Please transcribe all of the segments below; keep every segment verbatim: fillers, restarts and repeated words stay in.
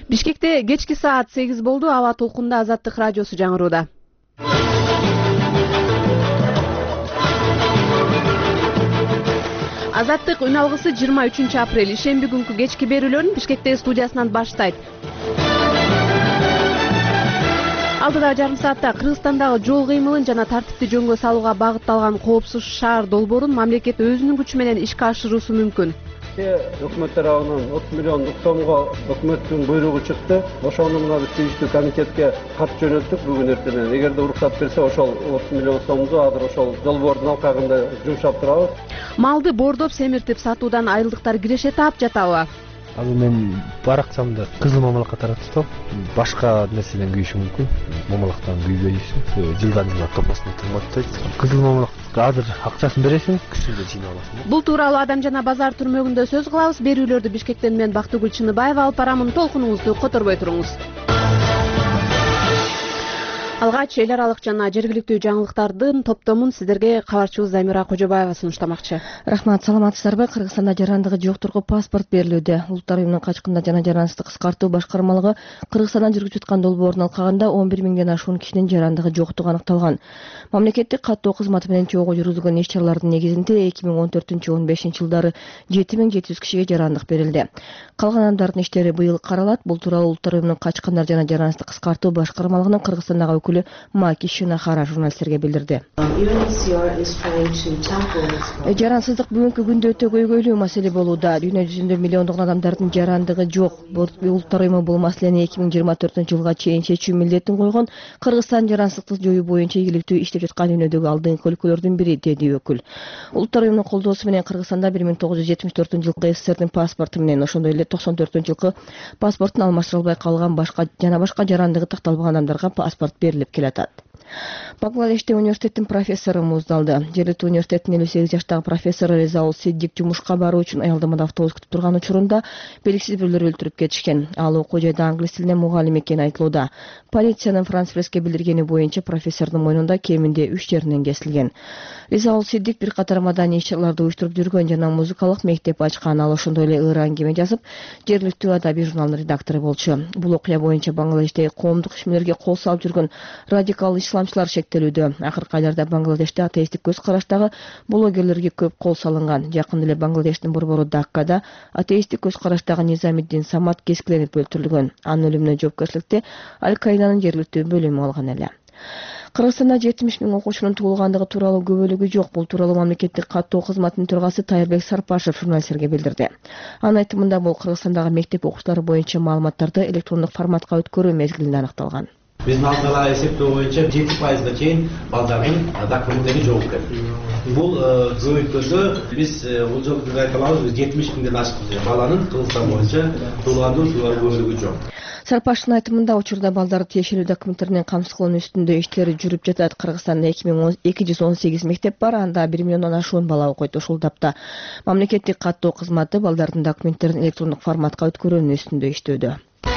Бишкекте кечки саат сегиз болду. Аба толкунда Азаттык радиосу жаңырууда. Азаттык үн алгысы жыйырма үчүнчү апрель ишемби күнкү кечки берүүлөрүн Бишкектеги студиясынан баштайт. Алдыдагы жарым саатта Кыргызстандагы жол кыймылын жана тартипти жөнгө салууга багытталган коопсуз шаар долбоорун мамлекет өзүнүн күчү менен ишке ашыруусу мүмкүн. Өкмөт тарабынан отуз миллиондук сомго өкмөттүн буйругу чыкты. Ошону мына биз тийиштүү комитетке кат жөнөттүк бүгүн эртең. Эгерде уруксат берсе, ошол отуз миллион сомду азыр ошол долбоордун алкагында жумшап турабыз. Малды боордоп семиртип сатуудан айылдыктар киреше таап жатабы? Ал мен баракчамда кызыл мамалакка таратып, башка нерседен күйүшү мүмкүн. Мамалактан күйбөйсүң, жылдан жылга топосуна тырматтайт. Кызыл мамалакка азыр акчасын бересиң, кышында жыйнап аласың. Бул тууралуу Адам жана базар түрмөгүндө сөз кылабыз. Берүүлөрдү Бишкектен мен Бактыгүл Чыныбаева алып барамын. Толкунуңузду которбой туруңуз. Алгач эл аралык жана жергиликтүү жаңылыктардын топтомун сиздерге кабарчыбыз Замира Кожобаева сунуштамакчы. Рахмат, саламатсыздарбы? Кыргызстанда жарандыгы жоктургу паспорт берилүүдө. Улуттар уюмунун качкындар жана жарандыкты кыскартуу башкармалыгы Кыргызстандан жүргүзүп жаткан долбоордун алкагында он бир миңден ашуун кишинин жарандыгы жоктугу аныкталган. Мамлекеттик каттоо кызматы менен чогуу жүргүзүлгөн иш-чаралардын негизинде эки миң он төртүнчү он бешинчи жылдары жети миң жети жүз кишиге жарандык берилди. Калган адамдардын иштери быйыл каралат. Бул тууралуу Улуттар уюмунун качкындар жана жарандыкты кыскартуу башкармалыгынын Кыргызстандагы өкүлү Маки Шунахара журналисттерге билдирди. Жарансыздык бүгүнкү күндө өтө көйгөйлүү маселе болууда. Дүйнө жүзүндө миллиондогон адамдардын жарандыгы жок. Улуттар уюму бул маселени эки миң жыйырма төртүнчү жылга чейин чечүү милдетин койгон. Кыргызстан жарансыздыкты жоюу боюнча ийгиликтүү иштеп жаткан дүйнөдөгү алдыңкы өлкөлөрдүн бири, деди өкүл. Улуттар уюмунун колдоосу менен Кыргызстанда бир миң тогуз жүз жетимиш төртүнчү жылкы СССРдин паспорту менен ошондой эле токсон төртүнчү жылкы паспортун алмаштырылбай калган башка жана башка жарандыгы такталбаган адамдарга паспорт берилип келатат. Бангладеште университеттин профессору муздалды. Жергиликтүү университеттин элүү сегиз жаштагы профессору Резаул Сиддик жумушка баруу үчүн аялдамада автобус күтүп турган учурунда белгисиз бирлер өлтүрүп кетишкен. Ал окуу жайда англис тилинен мугалим экени айтылууда. Полициянын Франс Пресске билдиргени боюнча профессордун мойнунда кеминде үч жеринен кесилген. Резаул Сиддик бир катар маданий иш-чараларды уюштуруп жүргөн жана музыкалык мектеп ачкан. Ал ошондой эле ыр аңгеме жазып, жергиликтүү адабий журналдын редактору болчу. Бул окуя боюнча Бангладештеги коомдук ишмерлерге кол салып жүргөн радикал исламчылар шектелүүдө. Акыркы айларда Бангладеште атеисттик көз караштагы блогерлерге көп кол салынган. Жакын эле Бангладештин борбору Даккада атеисттик көз караштагы Низамиддин Самат кескиленип өлтүрүлгөн. Анын өлүмүнө жоопкерчиликти Аль-Каиданын жергиликтүү бөлүмү алган эле. Кыргызстанда жетимиш миң окуучунун туулгандыгы тууралуу көбөлүгү жок. Бул тууралуу мамлекеттик каттоо кызматынын төрагасы Тайырбек Сарпашев журналисттерге билдирди. Анын айтымында бул Кыргызстандагы мектеп окуучулары боюнча маалыматтарды электрондук форматка өткөрүү мезгилинде аныкталган. Биздин алдын ала эсептөө боюнча жети пайызга чейин балдардын документтери жок экен. Бул көбөйткөндө биз бул жолу биз айта алабыз, биз жетимиш миңден ашык баланын Кыргызстан боюнча туулгандыгы тууралуу көбөлүгү жок. Сарпаштын айтымында учурда балдарды тиешелүү документтеринен камсыз кылуунун үстүндө иштери жүрүп жатат. Кыргызстанда эки жүз он сегиз мектеп бар, анда бир миллиондон ашуун бала окуйт. Ушул тапта мамлекеттик каттоо кызматы балдардын документтерин электрондук форматка өткөрүүнүн үстүндө иштөөдө.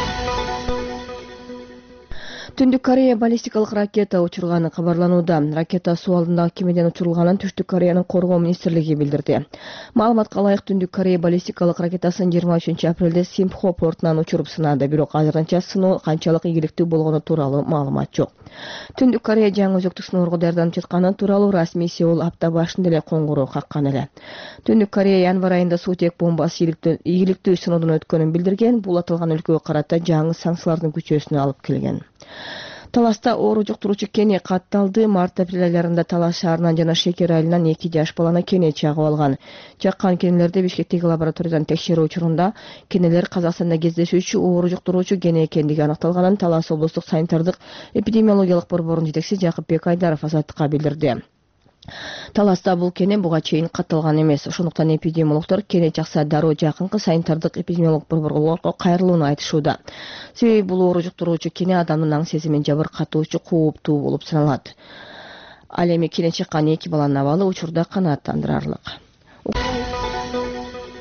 Түндүк Корея баллистикалык ракета учурганы кабарланууда. Ракета суу алдындагы кемеден учурулганын Түштүк Кореянын коргоо министрлиги билдирди. Маалыматка ылайык Түндүк Корея баллистикалык ракетасын жыйырма үчүнчү апрелде Симпхо портунан учуруп сынады, бирок азырынча сыноо канчалык ийгиликтүү болгону тууралуу маалымат жок. Түндүк Корея жаңы өзөктүк сыноого даярданып жатканы тууралуу расмий Сеул апта башында эле коңгуроо каккан эле. Түндүк Корея январь айында суутек бомбасы ийгиликтүү сыноодон өткөнүн билдирген. Бул аталган өлкөгө карата жаңы санкциялардын күчөөсүнө алып келген. Таласта оору жуктуруучу кене катталды. Март-апрель айларында Талас шаарынан жана Шекер айылынан эки жаш баланы кене чагып алган. Чаккан кенелерди Бишкектеги лабораториядан текшерүү учурунда кенелер Казакстанда кездешүүчү оору жуктуруучу кене экендиги аныкталганын Талас облустук санитардык эпидемиологиялык борборунун жетекчиси Жакыпбек Айдаров Азаттыкка билдирди. Таласта бул кене буга чейин катталган эмес. Ошондуктан эпидемиологдор кене чакса дароо жакынкы санитардык эпидемиологик борборго кайрылууну айтышууда. Себеби бул оору жуктуруучу кене адамдын аң сезимин жабыркатуучу кооптуу болуп саналат. Ал эми кене чыккан эки баланын абалы учурда канааттандырарлык.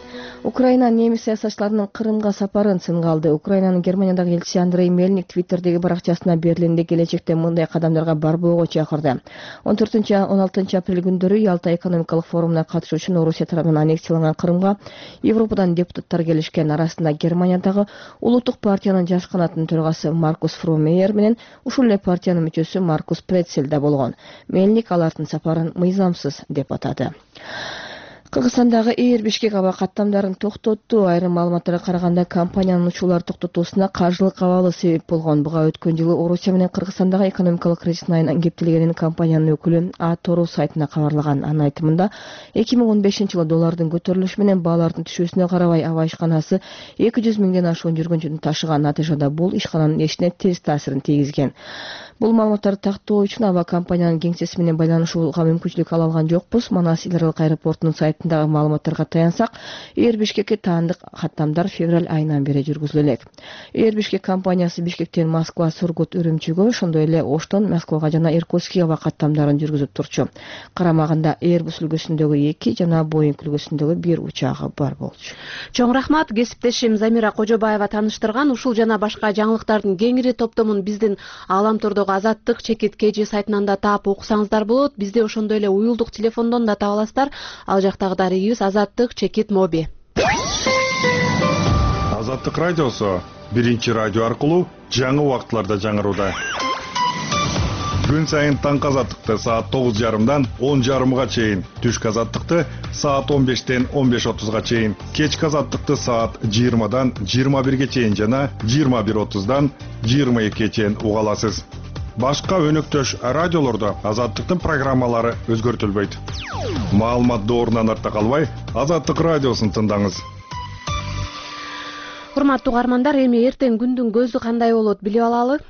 Украина немис саясатчыларынын Кырымга сапарын сынга алды. Украинанын Германиядагы элчиси Андрей Мельник Твиттердеги баракчасына Берлинде келечекте мындай кадамдарга барбоого чакырды. он төртүнчү он алтынчы апрель күндөрү Ялта экономикалык форумуна катышуу үчүн Орусия тарабынан аннексияланган Кырымга Европадан депутаттар келишкен. Арасында Германиядагы Улуттук партиянын жаш канатынын төрагасы Маркус Фромейер менен ушул эле партиянын мүчөсү Маркус Претцель да болгон. Мельник алардын сапарын мыйзамсыз деп атады. Кыргызстандагы Эйр Бишкек аба каттамдарын токтотту. Айрым маалыматтарга караганда, компаниянын учууларды токтотуусуна каржылык абалы себеп болгон. Буга өткөн жылы Орусия менен Кыргызстандагы экономикалык кризистин айынан кептелгенин компаниянын өкүлү А Тору сайтына кабарлаган. Анын айтымында, эки миң он бешинчи жылы доллардын көтөрүлүшү менен баалардын түшүүсүнө карабай аба ишканасы эки жүз миңден ашуун жүргүнчүнү ташыган. Натыйжада бул ишкананын ишине терс таасирин тийгизген. Бул маалыматтарды тактоо үчүн аба компаниянын кеңсеси менен байланышууга мүмкүнчүлүк ала алган жокпуз. Манас эл аралык аэропортунун сайтындагы маалыматтарга таянсак, Эйр Бишкекке таандык каттамдар февраль айынан бери жүргүзүлө элек. Эйр Бишкек компаниясы Бишкектен Москва, Сургут, Үрүмчүгө, ошондой эле Оштон Москвага жана Иркутскке аба каттамдарын жүргүзүп турчу. Карамагында Airbus үлгүсүндөгү эки жана Boeing үлгүсүндөгү бир учагы бар болчу. Чоң рахмат. Кесиптешим Замира Кожобаева тааныштырган. Ушул жана башка жаңылыктардын кеңири топтомун биздин Ааламтордогу Азаттык чекит кж сайтынан да таап окусаңыздар болот. Бизди ошондой эле уюлдук телефондон да таба аласыздар. Ал жактагы дарегибиз Азаттык чекит моби. Азаттык радиосу биринчи радио аркылуу жаңы убакытларда жаңырууда. Күн сайын таңкы азаттыкты саат тогуз жарымдан он жарымга чейин, түшкү азаттыкты саат он бештен он беш отузга чейин, кечки азаттыкты саат жыйырмадан жыйырма бирге чейин жана жыйырма бир отуздан жыйырма экиге чейин уга аласыз. Башка өнөктөш радиолордо азаттыктын программалары өзгөртүлбөйт. Маалыматты орунан артта калбай, Азаттык радиосун тыңдаңыз. Урматтуу угармандар, эми эртең күндүн көзү кандай болот билип алалы.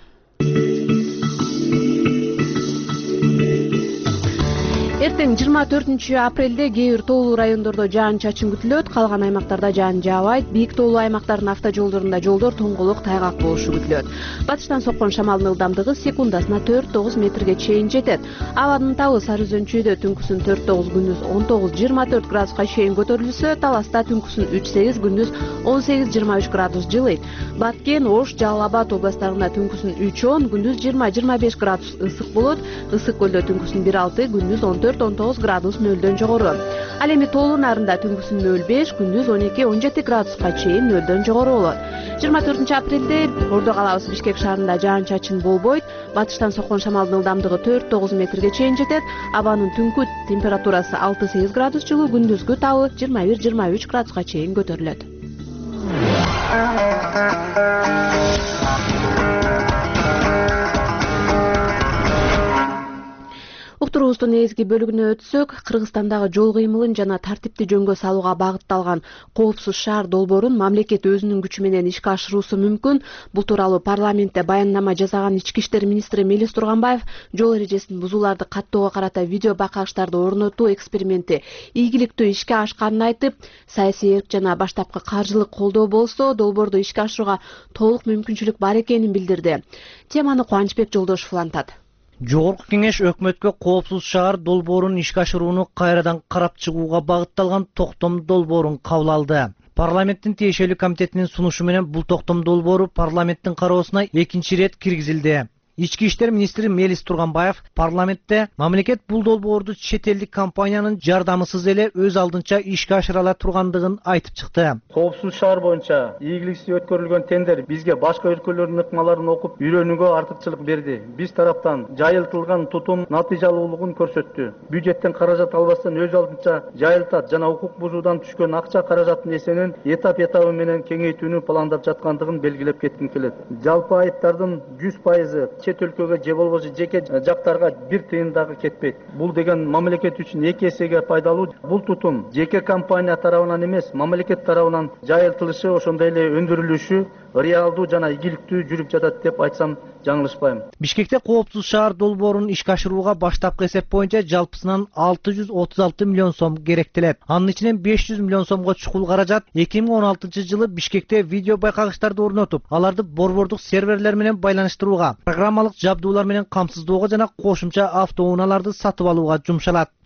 Эртең жыйырма төртүнчү апрелде кээ бир тоолуу райондордо жаан-чачын күтүлөт, калган аймактарда жаан жаабайт. Бийик тоолуу аймактардын автожолдорунда жолдор тоңголук, тайгак болушу күтүлөт. Батыштан соккон шамалдын ылдамдыгы секундасына төрт тогуз метрге чейин жетет. Абанын табы Сары Өзөнчүйдө түнкүсүн төрт тогуз, күндүз он тогуз жыйырма төрт градуска чейин көтөрүлсө, Таласта түнкүсүн үч сегиз, күндүз он сегиз жыйырма үч градус жылыйт. Баткен, Ош, Жалал Абад областарында түнкүсүн үч он, күндүз жыйырма жыйырма беш градус ысык болот. Ысык көлдө түнкүсүн бир алты, күндүз он төрт он тогуз градус нөлдөн жогору. Ал эми тоолуу нарында түнкүсүн нөл беш, күндүз он эки он жети градуска чейин нөлдөн жогору болот. жыйырма төртүнчү апрелде Ордо калабыз Бишкек шаарында жаан-чачын болбойт. Батыштан соккон шамалдын ылдамдыгы төрт тогуз метрге чейин жетет. Абанын түнкү температурасы алты сегиз градус жылуу, күндүзгү табы жыйырма бир жыйырма үч градуска чейин көтөрүлөт. Уктуруубуздун негизги бөлүгүнө өтсөк, Кыргызстандагы жол кыймылын жана тартипти жөнгө салууга багытталган коопсуз шаар долбоорун мамлекет өзүнүн күчү менен ишке ашыруусу мүмкүн. Бул тууралуу парламентте баяндама жасаган ички иштер министри Мелис Турганбаев жол эрежесин бузууларды каттоого карата видео байкагычтарды орнотуу эксперименти ийгиликтүү ишке ашканын айтып, саясий эрк жана баштапкы каржылык колдоо болсо, долбоорду ишке ашырууга толук мүмкүнчүлүк бар экенин билдирди. Теманы Кубанычбек Жолдошев улантат. Жогорку кеңеш өкмөткө коопсуз шаар долбоорун ишке ашырууну кайрадан карап чыгууга багытталган токтом долбоорун кабыл алды. Парламенттин тиешелүү комитетинин сунушу менен бул токтом долбоору парламенттин кароосуна экинчи ирет киргизилди. Ички иштер министри Мелис Турганбаев парламентте мамлекет бул долбоорду чет элдик компаниянын жардамысыз эле өз алдынча ишке ашыра ала тургандыгын айтып чыкты. Коопсуз шаар боюнча ийгиликсиз өткөрүлгөн тендер бизге башка өлкөлөрдүн ыкмаларын окуп үйрөнүүгө артыкчылык берди. Биз тараптан жайылтылган тутум натыйжалуулугун көрсөттү. Бюджеттен каражат албастан өз алдынча жайылтат жана укук бузуудан түшкөн акча каражаттын эсенин этап-этабы менен кеңейтүүнү пландап жаткандыгын белгилеп кетким келет. Жалпы айыптардын жүз пайызы чет өлкөгө же болбосо жеке жактарга бир тыйын дагы кетпейт. Бул деген мамлекет үчүн эки эсеге пайдалуу. Бул тутум жеке компания тарабынан эмес, мамлекет тарабынан жайылтылышы, ошондой эле өндүрүлүшү реалдуу жана ийгиликтүү жүрүп жатат деп айтсам жаңылышпайм. Бишкекте коопсуз шаар долбоорун ишке ашырууга баштапкы эсеп боюнча жалпысынан алты жүз отуз алты миллион сом керектелет. Анын ичинен беш жүз миллион сомго чукул каражат эки миң он алтынчы жылы Бишкекте видео байкагычтарды орнотуп, аларды борбордук серверлер менен байланыштырууга, программалык жабдуулар менен камсыздоого жана кошумча автоунааларды сатып алууга жумшалат.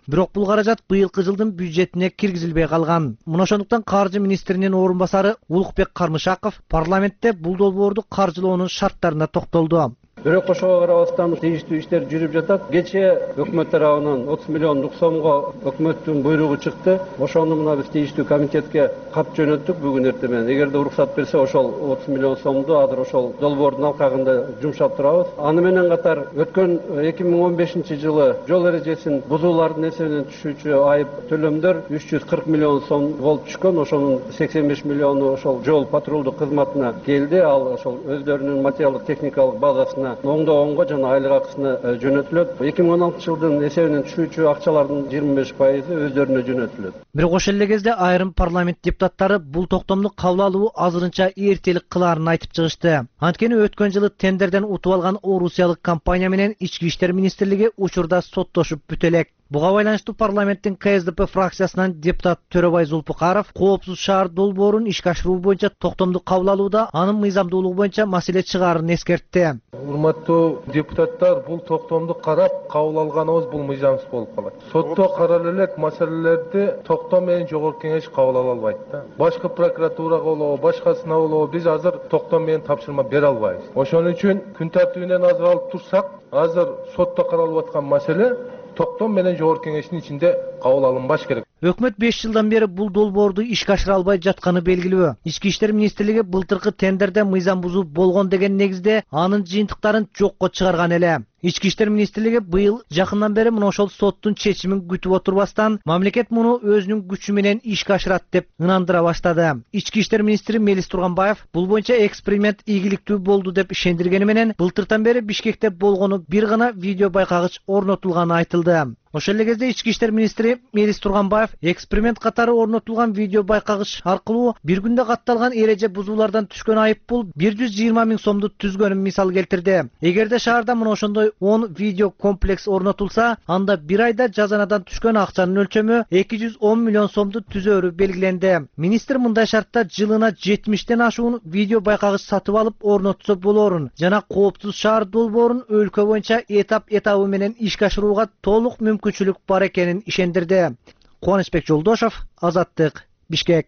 Бирок бул каражат быйылкы жылдын бюджетине киргизилбей калган. Мына ошондуктан каржы министринин орун басары Улукбек Кармышаков парламентте бул долбоорду каржылоонун шарттарына токтолду. Бирок ошого карабастан тийиштүү иштер жүрүп жатат. Кечээ өкмөт тарабынан отуз миллиондук сомго өкмөттүн буйругу чыкты. Ошону мына биз тийиштүү комитетке кат жөнөттүк бүгүн эртең менен. Эгерде уруксат берсе, ошол отуз миллион сомду азыр ошол долбоордун алкагында жумшап турабыз. Аны менен катар өткөн эки миң он бешинчи жылы жол эрежесин бузуулардын эсебинен түшүүчү айып төлөмдөр үч жүз кырк миллион сом болуп түшкөн. Ошонун сексен беш миллиону ошол жол патрулдук кызматына келди. Ал ошол өздөрүнүн материалдык техникалык базасына оңдогонго жана айлык акысына жөнөтүлөт. эки миң он алтынчы жылдын эсебинен түшүүчү акчалардын жыйырма беш пайызы өздөрүнө жөнөтүлөт. Бирок ошол эле кезде айрым парламент депутаттары бул токтомду кабыл алуу азырынча эртелик кылаарын айтып чыгышты. Анткени өткөн жылы тендерден утуп алган Орусиялык компания менен Ички иштер министрлиги учурда соттошуп бүтө элек. Буга байланыштуу парламенттин К С Д П фракциясынан депутат Төрөбай Зулпукаров коопсуз шаар долбоорун ишке ашыруу боюнча токтомду кабыл алууда анын мыйзамдуулугу боюнча маселе чыгаарын эскертти. Урматтуу депутаттар, бул токтомду карап кабыл алганыбыз бул мыйзамсыз болуп калат. Сотто каралып элек маселелерди токтом менен жогорку кеңеш кабыл ала албайт да. Башкы прокуратурага болобу, башкасына болобу биз азыр токтом менен тапшырма бере албайбыз. Ошон үчүн күн тартибинен азыр алып турсак, азыр сотто каралып аткан маселе токтом менен жогорку кеңештин ичинде кабыл алынбаш керек. Өкмөт беш жылдан бери бул долбоорду ишке ашыра албай жатканы белгилүү. Ички иштер министрлиги былтыркы тендерде мыйзам бузуу болгон деген негизде анын жыйынтыктарын жокко чыгарган эле. Ички иштер министрлиги быйыл жакындан бери мына ошол соттун чечимин күтүп отурбастан, мамлекет муну өзүнүн күчү менен ишке ашырат деп ынандыра баштады. Ички иштер министри Мелис Турганбаев бул боюнча эксперимент ийгиликтүү болду деп ишендиргени менен былтыртан бери Бишкекте болгону бир гана видео байкагыч орнотулганы айтылды. Ошол эле кезде ички иштер министри Мелис Турганбаев эксперимент катары орнотулган видео байкагыч аркылуу бир күндө катталган эреже бузуулардан түшкөн айыппул бир жүз жыйырма миң сомду түзгөнүн мисал келтирди. Эгерде шаарда мына ошондой он видео комплекс орнотулса, анда бир айда жазанадан түшкөн акчанын өлчөмү эки жүз он миллион сомду түзөөрү белгиленди. Министр мындай шартта жылына жетимиштен ашуун видео байкагыч сатып алып орнотсо болоорун жана коопсуз шаар долбоорун өлкө боюнча этап этабы менен ишке ашырууга толук мүмкүнчүлүк бар экенин ишендирди. Кубанычбек Жолдошов, Азаттык, Бишкек.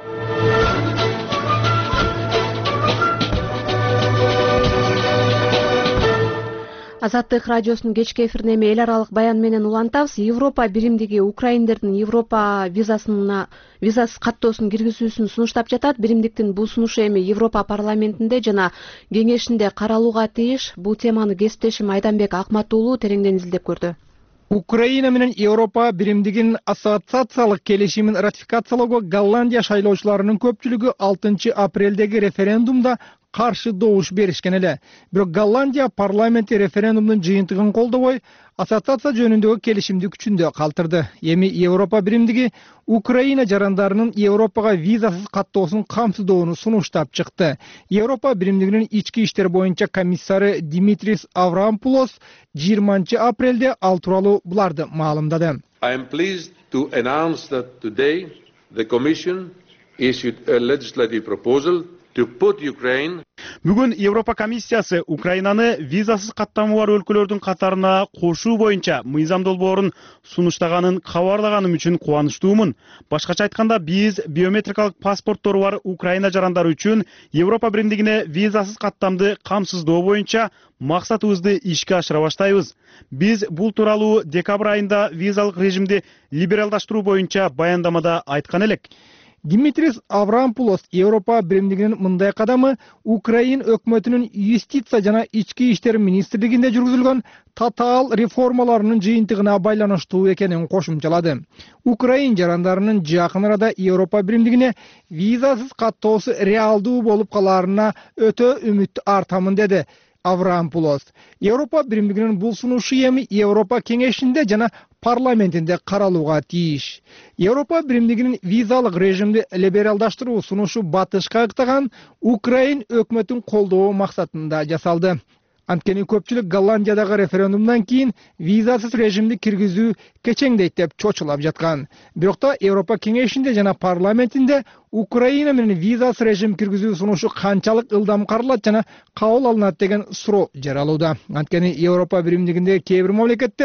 Азаттык радиосунун кечки эфирин эми эл аралык баян менен улантабыз. Европа биримдиги украиндердин Европа визасына визасыз каттоосун киргизүүсүн сунуштап жатат. Биримдиктин бул сунушу эми Европа парламентинде жана кеңешинде каралууга тийиш. Бул теманы кесиптешим Айданбек Акмат уулу тереңден изилдеп көрдү. Украина менен Европа биримдигин ассоциациялык келишимин ратификациялоого Голландия шайлоочуларынын көпчүлүгү алтынчы апрелдеги референдумда каршы добуш беришкен эле. Бирок Голландия парламенти референдумдун жыйынтыгын колдобой, ассоциация жөнүндөгү келишимди күчүндө калтырды. Эми Европа биримдиги Украина жарандарынын Европага визасыз каттоосун камсыздоону сунуштап чыкты. Европа биримдигинин ички иштер боюнча комиссары Димитрис Аврамопулос жыйырманчы апрелде ал тууралуу буларды маалымдады. I am pleased to announce that today the Commission issued a legislative proposal to put Ukraine. Бүгүн Европа комиссиясы Украинаны визасыз каттамы бар өлкөлөрдүн катарына кошуу боюнча мыйзам долбоорун сунуштаганын кабарлаганым үчүн кубанычтуумун. Башкача айтканда, биз биометрикалык паспорттору бар Украина жарандары үчүн Европа биримдигине визасыз каттамды камсыздоо боюнча максатыбызды ишке ашыра баштайбыз. Биз бул тууралуу декабрь айында визалык режимди либералдаштыруу боюнча баяндамада айткан элек. Димитрис Аврамопулос Европа биримдигинин мындай кадамы Украин өкмөтүнүн юстиция жана ички иштер министрлигинде жүргүзүлгөн татаал реформаларынын жыйынтыгына байланыштуу экенин кошумчалады. Украин жарандарынын жакын арада Европа биримдигине визасыз каттоосу реалдуу болуп калаарына өтө үмүт артамын деди Аврамопулос. Европа биримдигинин бул сунушу эми Европа кеңешинде жана парламентинде каралууга тийиш. Европа биримдигинин визалык режимди либералдаштыруу сунушу батышка ыктаган Украин өкмөтүн колдоо максатында жасалды. Анткени көпчүлүк Голландиядагы референдумдан кийин визасыз режимди киргизүү кечеңдейт деп чочулап жаткан. Бирок та Европа кеңешинде жана парламентинде Украина менен визасыз режим киргизүү сунушу канчалык ылдам каралат жана кабыл алынат деген суроо жаралууда. Анткени Европа биримдигиндеги кээ бир мамлекеттер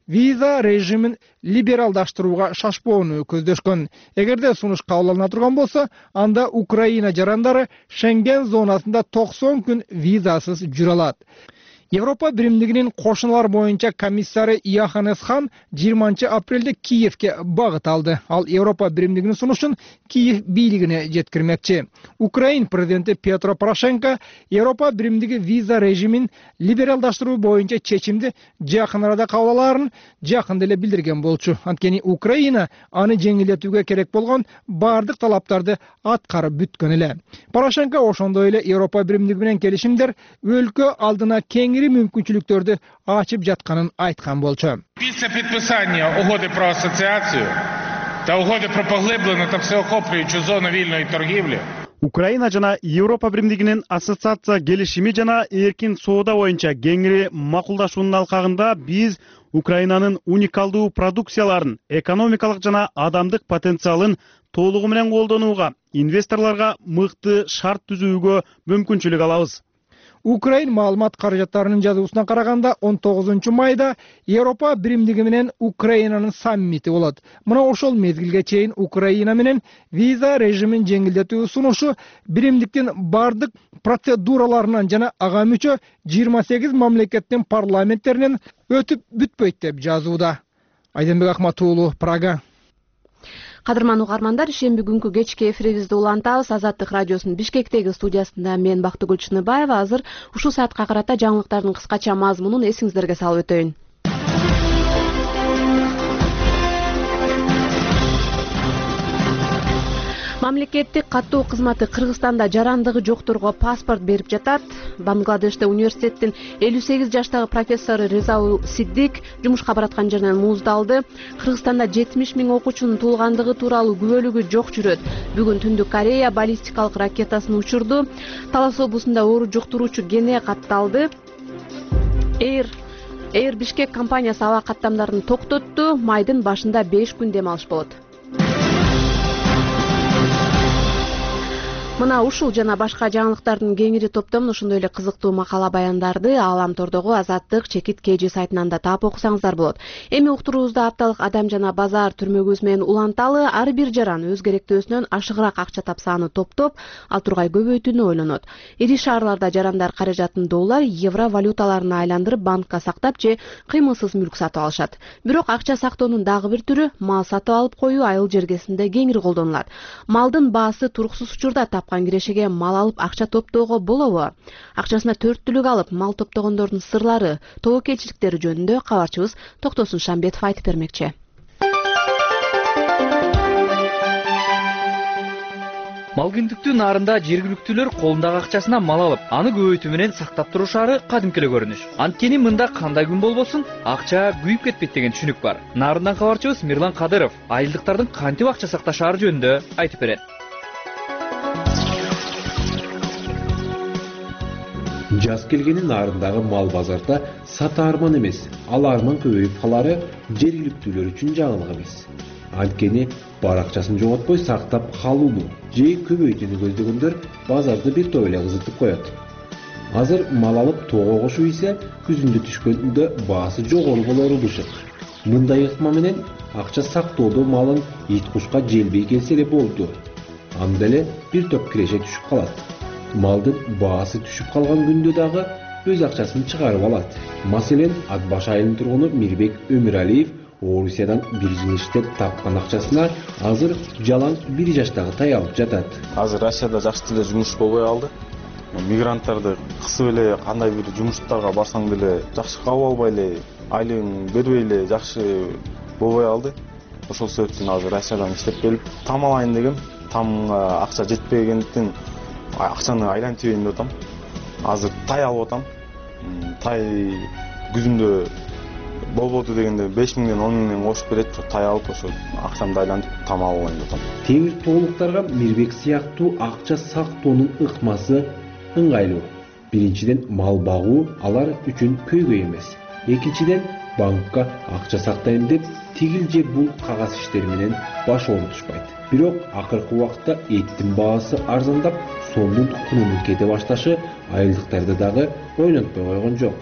виза режимин либералдаштырууга шашпоону көздөшкөн. Эгерде сунуш кабыл алына турган болсо, анда Украина жарандары Шенген зонасында токсон күн визасыз жүрө алат. Европа биримдигинин кошуналар боюнча комиссары Йоханнес Хан жыйырманчы апрелде Киевке багыт алды. Ал Европа биримдигинин сунушун Киев бийлигине жеткирмекчи. Украин президенти Петро Порошенко Европа биримдиги виза режимин либералдаштыруу боюнча чечимди жакын арада кабыл алаарын жакында эле билдирген болчу. Анткени Украина аны жеңилдетүүгө керек болгон бардык талаптарды аткарып бүткөн эле. Порошенко ошондой эле Европа биримдиги менен келишимдер өлкө алдына кеңири мүмкүнчүлүктөрдү ачып жатканын айткан болчу. Після підписання угоди про асоціацію та угоди про поглиблену та всеохоплюючу зону вільної торгівлі Украина жана Европа биримдигинин ассоциация келишими жана эркин соода боюнча кеңири макулдашуунун алкагында биз Украинанын уникалдуу продукцияларын, экономикалык жана адамдык потенциалын толугу менен колдонууга, инвесторлорго мыкты шарт түзүүгө мүмкүнчүлүк алабыз. Украин маалымат каражаттарынын жазуусуна караганда он тогузунчу майда Европа биримдиги менен Украинанын саммити болот. Мына ошол мезгилге чейин Украина менен виза режимин жеңилдетүү сунушу биримдиктин бардык процедураларынан жана ага мүчө жыйырма сегиз мамлекеттин парламенттеринен өтүп бүтпөйт деп жазууда. Айденбек Акматуулу, Прага. Кадырман угармандар, шемби күнкү кечки эфирибизди улантабыз. Азаттык радиосунун Бишкектеги студиясында мен Бактыгүл Чыныбаева. Азыр ушул саатка карата жаңылыктардын кыскача мазмунун эсиңиздерге салып өтөйүн. Мамлекеттик каттоо кызматы Кыргызстанда жарандыгы жокторго паспорт берип жатат. Бангладеште университеттин элүү сегиз жаштагы профессору Резаул Сиддик жумушка бараткан жеринен мууздалды. Кыргызстанда жетимиш миң окуучунун туулгандыгы тууралуу күбөлүгү жок жүрөт. Бүгүн Түндүк Корея баллистикалык ракетасын учурду. Талас облусунда оору жуктуруучу Гене катталды. Эйр Эйр Бишкек компаниясы аба каттамдарын токтотту. Майдын башында беш күн дем алыш болот. Мына ушул жана башка жаңылыктардын кеңири топтомун ошондой эле кызыктуу макала баяндарды Ааламтордогу Азаттык чекит кж сайтынан да таап окусаңыздар болот. Эми уктуруубузда апталык адам жана базар түрмөгүбүз менен уланталы. Ар бир жаран өз керектөөсүнөн ашыгыраак акча тапса аны топтоп, ал тургай көбөйтүүнү ойлонот. Ири шаарларда жарандар каражатын доллар, евро валюталарына айландырып банкка сактап же кыймылсыз мүлк сатып алышат. Бирок акча сактоонун дагы бир түрү мал сатып алып коюу айыл жергесинде кеңири колдонулат. Малдын баасы туруксуз учурда тапкан кирешеге мал алып акча топтоого болобу? Акчасына төрт түлүк алып мал топтогондордун сырлары, тобокелчиликтери жөнүндө кабарчыбыз Токтосун Шамбетов айтып бермекчи. Мал күндүктүү нарында жергиликтүүлөр колундагы акчасына мал алып, аны көбөйтүү менен сактап турушары кадимки эле көрүнүш. Анткени мында кандай күн болбосун, акча күйүп кетпейт деген түшүнүк бар. Нарындан кабарчыбыз Мирлан Кадыров айылдыктардын кантип акча сакташары жөнүндө айтып берет. Жаз келгени нарындагы мал базарда сата арман эмес, ал арман көбөйүп калары жергиликтүүлөр үчүн жаңылык эмес. Анткени бар акчасын жоготпой сактап калууну же көбөйтүүнү көздөгөндөр базарды бир топ эле кызытып коет. Азыр мал алып тоого кошуу исе күзүндө түшкөндө баасы жогору болору бышык. Мындай ыкма менен акча сактоодо малын ит кушка желбей келсе эле болду. Анда эле бир топ киреше түшүп калат. Малдын баасы түшүп калган күндө дагы өз акчасын чыгарып алат. Маселен, Ат баш айылынын тургуну Мирбек Өмүралиев Орусиядан бир жыл иштеп тапкан акчасына азыр жалаң бир жаштагы таялып жатат. Азыр Россияда жакшы деле жумуш болбой калды. Мигранттарды кысып эле кандай бир жумуштарга барсаң деле жакшы кабыл албай эле, айлыгын бербей эле жакшы болбой калды. Ошол себептен азыр Россиядан иштеп келип, там алайын дегем. Тамга акча жетпегендиктен акчаны айлантып ийин деп атам. Азыр тай алып атам. Тай күзүндө болбоду дегенде беш миңден он миңден кошуп берет. Тай алып ошо акчамды айлантып там алып алайын деп атам. Темир тоолуктарга Мирбек сыяктуу акча сактоонун ыкмасы ыңгайлуу. Биринчиден, мал багуу алар үчүн көйгөй эмес. Экинчиден, банкка акча сактайм деп тигил же бул кагаз иштери менен баш оорутушпайт. Бирок акыркы убакытта эттин баасы арзандап, сомдун кунунун кете башташы айылдыктарды дагы ойлонтпой койгон жок.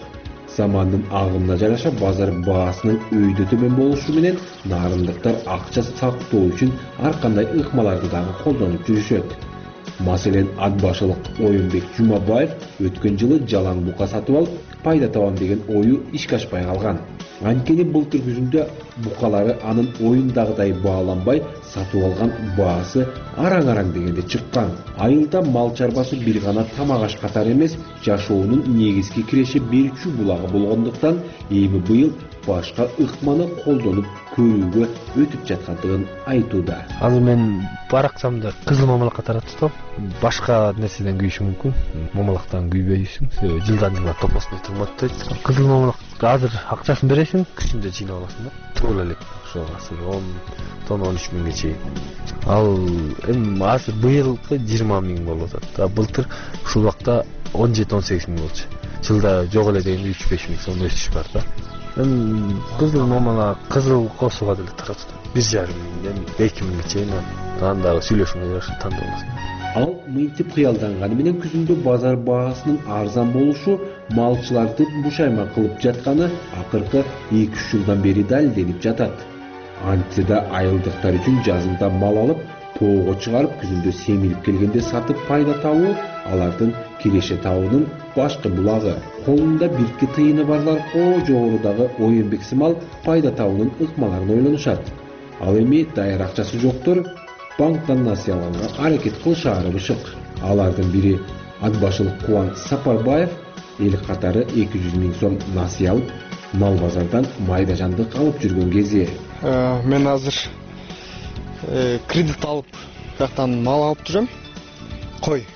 Замандын агымына жараша базар баасынын өйдө төмөн болушу менен нарындыктар акча сактоо үчүн ар кандай ыкмаларды дагы колдонуп жүрүшөт. Маселен, ат башылык Оюнбек Жумабаев өткөн жылы жалаң бука сатып алып, пайда табам деген ою ишке ашпай калган. Анткени былтыр күзүндө букалары анын оюндагыдай бааланбай, сатып алган баасы араң-араң дегенде чыккан. Айылда мал чарбасы бир гана тамак аш катары эмес, жашоонун негизги киреше берүүчү булагы болгондуктан, эми быйыл башка ыкманы колдонуп көрүүгө өтүп жаткандыгын айтууда. Азыр мен баракчамды кызыл мамалакка таратып, башка нерседен күйүшү мүмкүн. Мамалактан күйбөйсүң, жылдан жылга топосуна тыгматтайт. Кызыл мамалакка азыр акчасын бересиң, күчүндө жыйнап аласың да. Туура элек ошого он тонна он үч миңге чейин. Ал эми азыр быйылкы жыйырма миң болуп атат. Былтыр ушул убакта он жети он сегиз миң болчу. Жылда жок эле дегенде үч беш миң сом өсүш бар да. Эми кызыл мамала кызыл косуга деле таратып, бир жарым миңден эки миңге чейин андагы сүйлөшүүгө жараша тандап аласың. Ал мынтип кыялданганы менен күзүндө базар баасынын арзан болушу малчыларды бушайма кылып жатканы акыркы эки үч жылдан бери далилденип жатат. Антсе да айылдыктар үчүн жазында мал алып, тоого чыгарып, күзүндө семирип келгенде сатып пайда табуу алардын киреше табуунун башкы булагы. Колунда бирки тыйыны барлар о жогорудагы Оюнбек сымал пайда табуунун ыкмаларын ойлонушат. Ал эми даяр акчасы жоктор банктан насыя алганга аракет кылышаары бышык. Алардын бири ат башылык Кубан Сапарбаев эл катары эки жүз миң сом насыя алып, мал базардан майда жандык алып жүргөн кези. Мен азыр кредит алып, жактан мал алып жүрөм. Кой.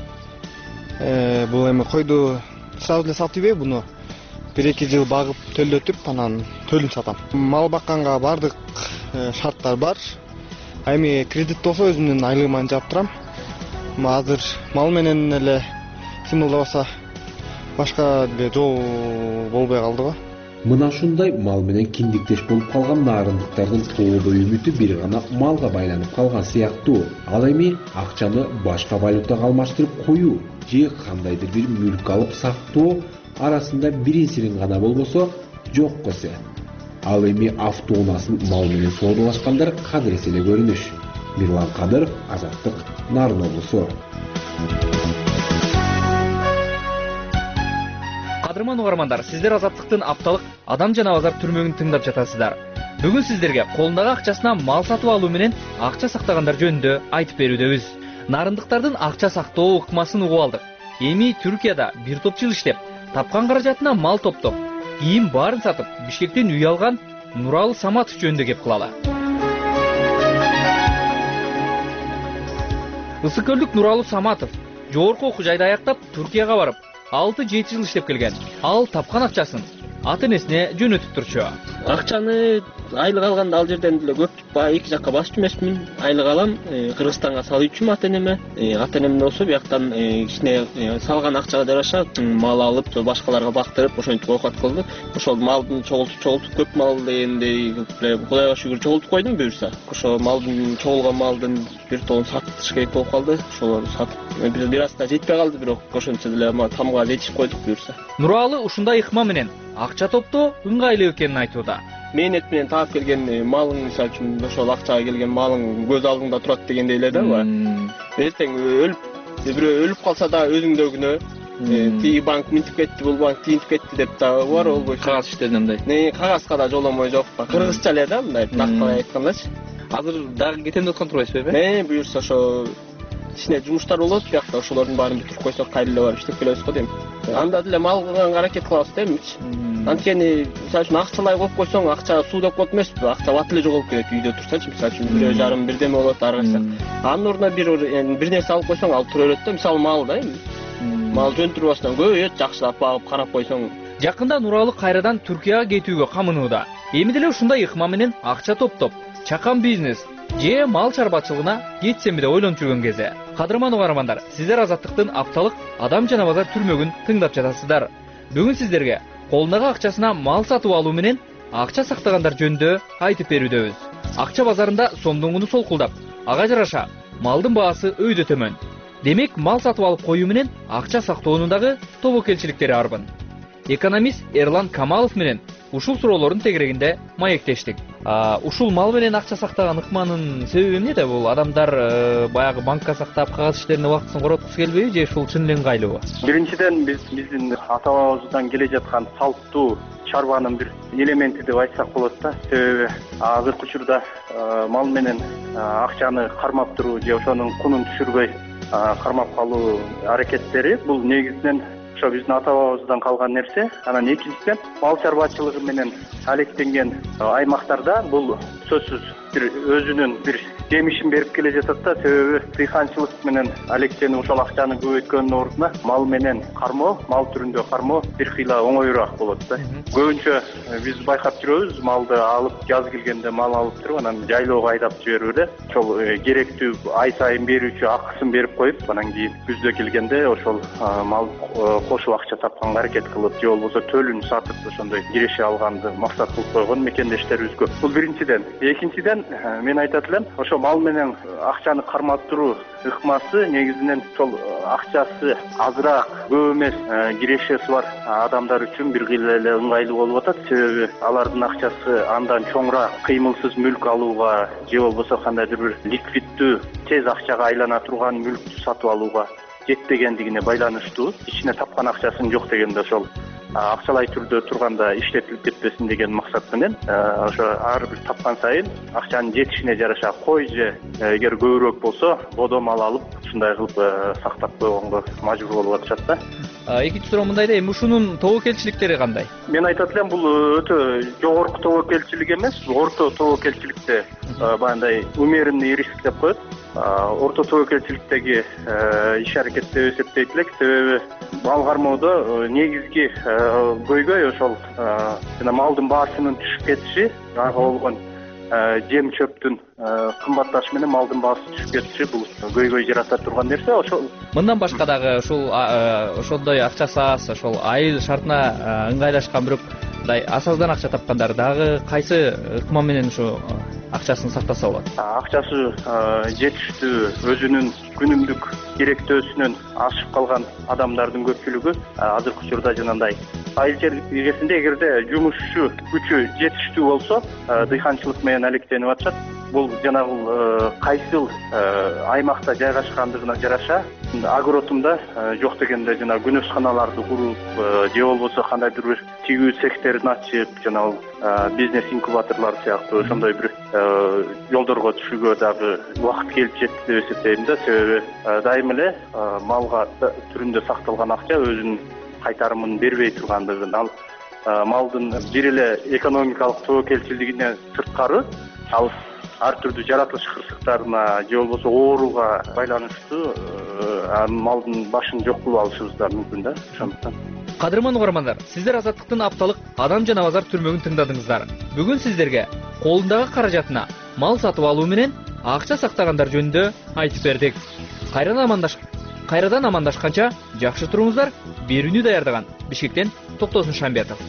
Бул эми койду сразу эле сатып ийбей, буну бир эки жыл багып төлөтүп, анан төлүн сатам. Мал бакканга бардык шарттар бар. Эми кредит болсо өзүмдүн айлыгыман жаап турам. Азыр мал менен эле симылдабаса башка деле жол болбой калды го. Мына ушундай мал менен киндиктеш болуп калган нарындыктардын тоодо үмүтү бир гана малга байланып калган сыяктуу. Ал эми акчаны башка валютага алмаштырып коюу же кандайдыр бир мүлк алып сактоо арасында биринсирин гана болбосо жок көсө. Ал эми автоунаасын мал менен соодалашкандар кадыресе эле көрүнүш. Мирлан Кадыров, Азаттык, Нарын облусу. Кадырман угармандар, сиздер Азаттыктын апталык адам жанабарлар түрмөгүн тыңдап жатасыздар. Бүгүн сиздерге колундагы акчасына мал сатып алуу менен акча сактагандар жөнүндө айтып берүүдөбүз. Нарындыктардын акча сактоо ыкмасын угуп алдык. Эми Түркияда бир топ жыл иштеп, тапкан каражатына мал топтоп, кийин баарын сатып, Бишкектен үй алган Нуралы Саматов жөнүндө кеп кылалы. Ысык-Көлдүк Нуралы Саматов жогорку окуу жайды аяктап Түркияга барып, алты жети жыл иштеп келген. Ал тапкан акчасын ата-энесине жөнөтүп турчу. Акчаны айлык алганда ал жерден деле көп эки жакка басып эмесмин. Айлык алам, Кыргызстанга салуучумун ата-энеме. Ата-энем болсо бияктан кичине салган акчага жараша мал алып, башкаларга бактырып, ошентип оокат кылды. Ошол малдын чогултуп чогултуп көп мал дегендей Кудайга шүгүр чогултуп койдум буюрса. Ошол малдын чогулган малдын бир тоон сатыш керек болуп калды. Ошол сатып бир аста жетпей калды, бирок ошентсе деле тамга жетишип койдук буюрса. Нуралы ушундай ыкма менен акча топтоо ыңгайлуу экенин айтууда. Мээнет менен таап келген малың, мисалы үчүн ошол акчага келген малың көз алдыңда турат дегендей эле да. Эртең өлүп, бирөө өлүп калса да өзүңдө күнөө. Тиги банк минтип кетти, бул банк тигинтип кетти деп да бар болбой. Кагаз иштедим мындай. Не, кагазга да жоломой жок. Кыргызча эле да, мындай нактылай айткандачы. Азыр дагы кетем деп аткан турбайсызбы? Э, буюрса ошо кичине жумуштар болот, биякта ошолордун баарын бүтүрүп койсок кайра эле барып иштеп келебиз го дейм. Анда деле мал кылганга аракет кылабыз да эмичи. Анткени мисалы үчүн акчалай коюп койсоң, акча суу деп коет эмеспи? Акча бат эле жоголуп кетет үйдө турсачы, мисалы үчүн бир жарым бирдеме болот ар кайсы. Анын ордуна бир бир нерсе алып койсоң, ал тура берет да, мисалы мал да эми. Мал жөн турбастан көбөйөт, жакшылап багып карап койсоң. Жакында Нуралы кайрадан Түркияга кетүүгө камынууда. Эми деле ушундай ыкма менен акча топтоп, чакан бизнес же мал чарбачылыгына кетсемби деп ойлонуп жүргөн кезде. Кадырман угармандар, сиздер Азаттыктын апталык адам жанабарлар түрмөгүн тыңдап жатасыздар. Бүгүн сиздерге колундагы акчасына мал сатып алуу менен акча сактагандар жөнүндө айтып берүүдөбүз. Акча базарында сомдун куну солкулдап, ага жараша малдын баасы өйдө төмөн. Демек, мал сатып алып коюу менен акча сактоонун дагы тобокелчиликтери арбын. экономист Эрлан Камалов менен ушул суроолордун тегерегинде маектештик. Ушул мал менен акча сактаган ыкманын себеби эмнеде? Бул адамдар баягы банкка сактап кагаз иштерине убактысын короткусу келбейби же ушул чын эле ыңгайлуубу? Биринчиден биз биздин ата бабабыздан келе жаткан салттуу чарбанын бир элементи деп айтсак болот да. Себеби азыркы учурда мал менен акчаны кармап туруу же ошонун кунун түшүрбөй кармап калуу аракеттери бул негизинен ошо биздин ата бабабыздан калган нерсе. Анан экинчиден мал чарбачылыгы менен алектенген аймактарда бул сөзсүз бир өзүнүн бир жемишин берип келе жатат да. Себеби дыйканчылык менен алектенип ошол акчаны көбөйткөндүн ордуна мал менен кармоо, мал түрүндө кармоо бир кыйла оңоюраак болот да. Көбүнчө биз байкап жүрөбүз, малды алып жаз келгенде мал алып туруп анан жайлоого айдап жиберип эле ошол керектүү ай сайын берүүчү акысын берип коюп, анан кийин күздө келгенде ошол мал кошуп акча тапканга аракет кылып же болбосо төлүн сатып ошондой киреше алганды максат кылып койгон мекендештерибиз көп. Бул биринчиден. Экинчиден мен айтат элем, ошо мал менен акчаны кармап туруу ыкмасы негизинен ошол акчасы азыраак, көп эмес кирешеси бар адамдар үчүн бир кыйла эле ыңгайлуу болуп атат. Себеби алардын акчасы андан чоңураак кыймылсыз мүлк алууга же болбосо кандайдыр бир ликвиддүү тез акчага айлана турган мүлктү сатып алууга жетпегендигине байланыштуу. Ичине тапкан акчасын жок дегенде ошол акчалай түрдө турганда иштетилип кетпесин деген максат менен ошо ар бир тапкан сайын акчанын жетишине жараша кой же эгер көбүрөөк болсо бодо мал алып ушундай кылып сактап койгонго мажбур болуп атышат да. Экинчи суроо мындай да, эми ушунун тобокелчиликтери кандай? Мен айтат элем, бул өтө жогорку тобокелчилик эмес, орто тобокелчиликте баягындай умеренный риск деп коет. Орто тобокелчиликтеги иш аракет деп эсептейт элек. Себеби мал кармоодо негизги көйгөй ошол жана малдын баасынын түшүп кетиши, ага болгон жем чөптүн кымбатташы менен малдын баасы түшүп кетиши бул көйгөй жарата турган нерсе. Ошол мындан башка дагы ушул ошондой акчасы аз, ошол айыл шартына ыңгайлашкан бирок мындай асаздан акча тапкандар дагы кайсы ыкма менен ушу акчасын сактаса болот? Акчасы жетиштүү, өзүнүн күнүмдүк керектөөсүнөн ашып калган адамдардын көпчүлүгү азыркы учурда жанагындай айыл жергесинде эгерде жумушчу күчү жетиштүү болсо дыйканчылык менен алектенип атышат. Бул жанагы кайсыл аймакта жайгашкандыгына жараша агротумда жок дегенде жана күнөсканаларды куруп же болбосо кандайдыр бир тигүү цехтерин ачып, жанагы бизнес инкубаторлор сыяктуу ошондой бир жолдорго түшүүгө дагы убакыт келип жетти деп эсептейм да. Себеби дайыма эле малга түрүндө сакталган акча өзүнүн кайтарымын бербей тургандыгын, ал малдын бир эле экономикалык тобокелчилигине сырткары ал ар түрдүү жаратылыш кырсыктарына же болбосо ооруга байланыштуу малдын башын жок кылып алышыбыз да мүмкүн да. Ошондуктан кадырман угармандар, сиздер Азаттыктын апталык Адам жана базар түрмөгүн тыңдадыңыздар. Бүгүн сиздерге колундагы каражатына мал сатып алуу менен акча сактагандар жөнүндө айтып бердик. Кайрадан амандаш кайрадан амандашканча жакшы туруңуздар. Берүүнү даярдаган Бишкектен Токтосун Шамбетов.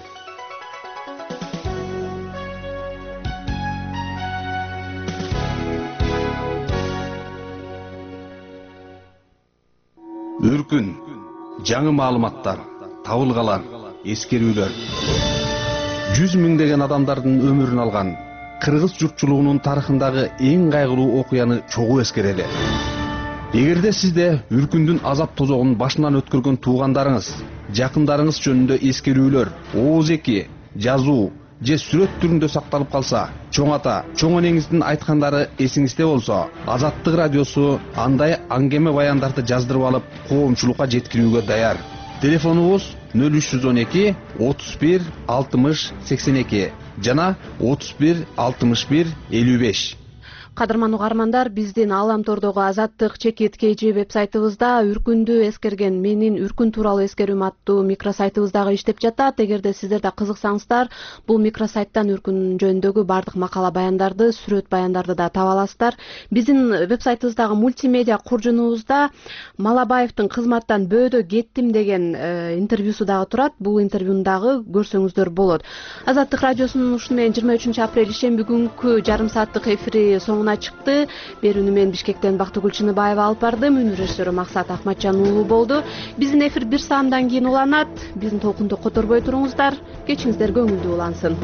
Үркүн, жаңы маалыматтар, табылгалар, эскерүүлөр. Жүз миңдеген адамдардын өмүрүн алган кыргыз журтчулугунун тарыхындагы эң кайгылуу окуяны чогуу эскерели. Эгерде сизде Үркүндүн азап тозогун башынан өткөргөн туугандарыңыз, жакындарыңыз жөнүндө эскерүүлөр, ооз-эки, жазуу же сүрөт түрүндө сакталып калса, чоң ата, чоң энеңиздин айткандары эсиңизде болсо, Азаттык радиосу андай аңгеме баяндарды жаздырып алып, коомчулукка жеткирүүгө даяр. Телефонубуз нөл үч жүз он эки отуз бир алтымыш сексен эки жана отуз бир алтымыш бир элүү беш. Кадырман угармандар, биздин Ааламтордогу Азаттык чекит kg веб-сайтыбызда Үркүндү эскерген менин Үркүн тууралуу эскерүүм аттуу микросайтыбыз дагы иштеп жатат. Эгерде сиздер да кызыксаңыздар, бул микросайттан Үркүн жөнүндөгү бардык макала баяндарды, сүрөт баяндарды да таба аласыздар. Биздин веб-сайтыбыздагы мультимедиа куржунубузда Малабаевдин кызматтан бөөдө кеттим деген интервьюсу дагы турат. Бул интервьюну дагы көрсөңүздөр болот. Азаттык радиосунун ушуну менен жыйырма үчүнчү апрель ишемби күнкү жарым сааттык эфири соңуна жолуна чыкты. Берүүнү мен Бишкектен Бактыгүл Чыныбаева алып бардым. Үнү режиссеру Максат Акматжан уулу болду. Биздин эфир бир саамдан кийин уланат. Биздин толкунду которбой туруңуздар. Кечиңиздер көңүлдүү улансын.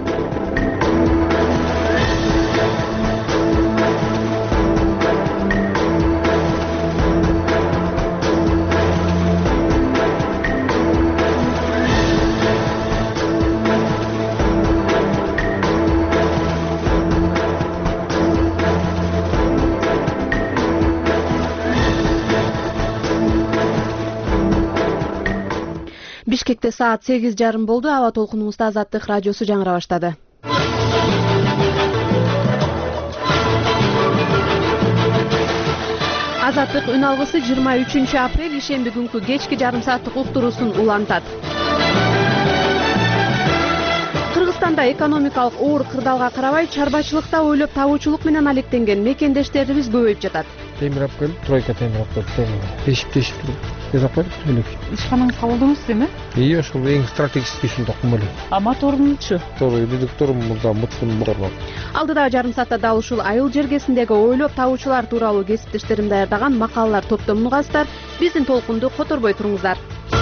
Бишкекте саат сегиз жарым болду. Аба толкунубузда Азаттык радиосу жаңыра баштады. Азаттык үн алгысы жыйырма үчүнчү апрель ишемби күнкү кечки жарым сааттык уктуруусун улантат. Кыргызстанда экономикалык оор кырдаалга карабай чарбачылыкта ойлоп табуучулук менен алектенген мекендештерибиз көбөйүп жатат. Темир алып келип, тройка темир алып келип, тешип-тешип туруп, жасап коюп төлөп. Ишканаңыз кабылдыңыз эми? Ии, ошол эң стратегический ишин токум эле. А моторунчу? Мотор, редукторум мурда мыттын мотор бар. Алдыдагы жарым саатта дал ушул айыл жергесиндеги ойлоп табуучулар тууралуу кесиптештерим даярдаган макалалар топтомун угасыздар. Биздин толкунду которбой туруңуздар.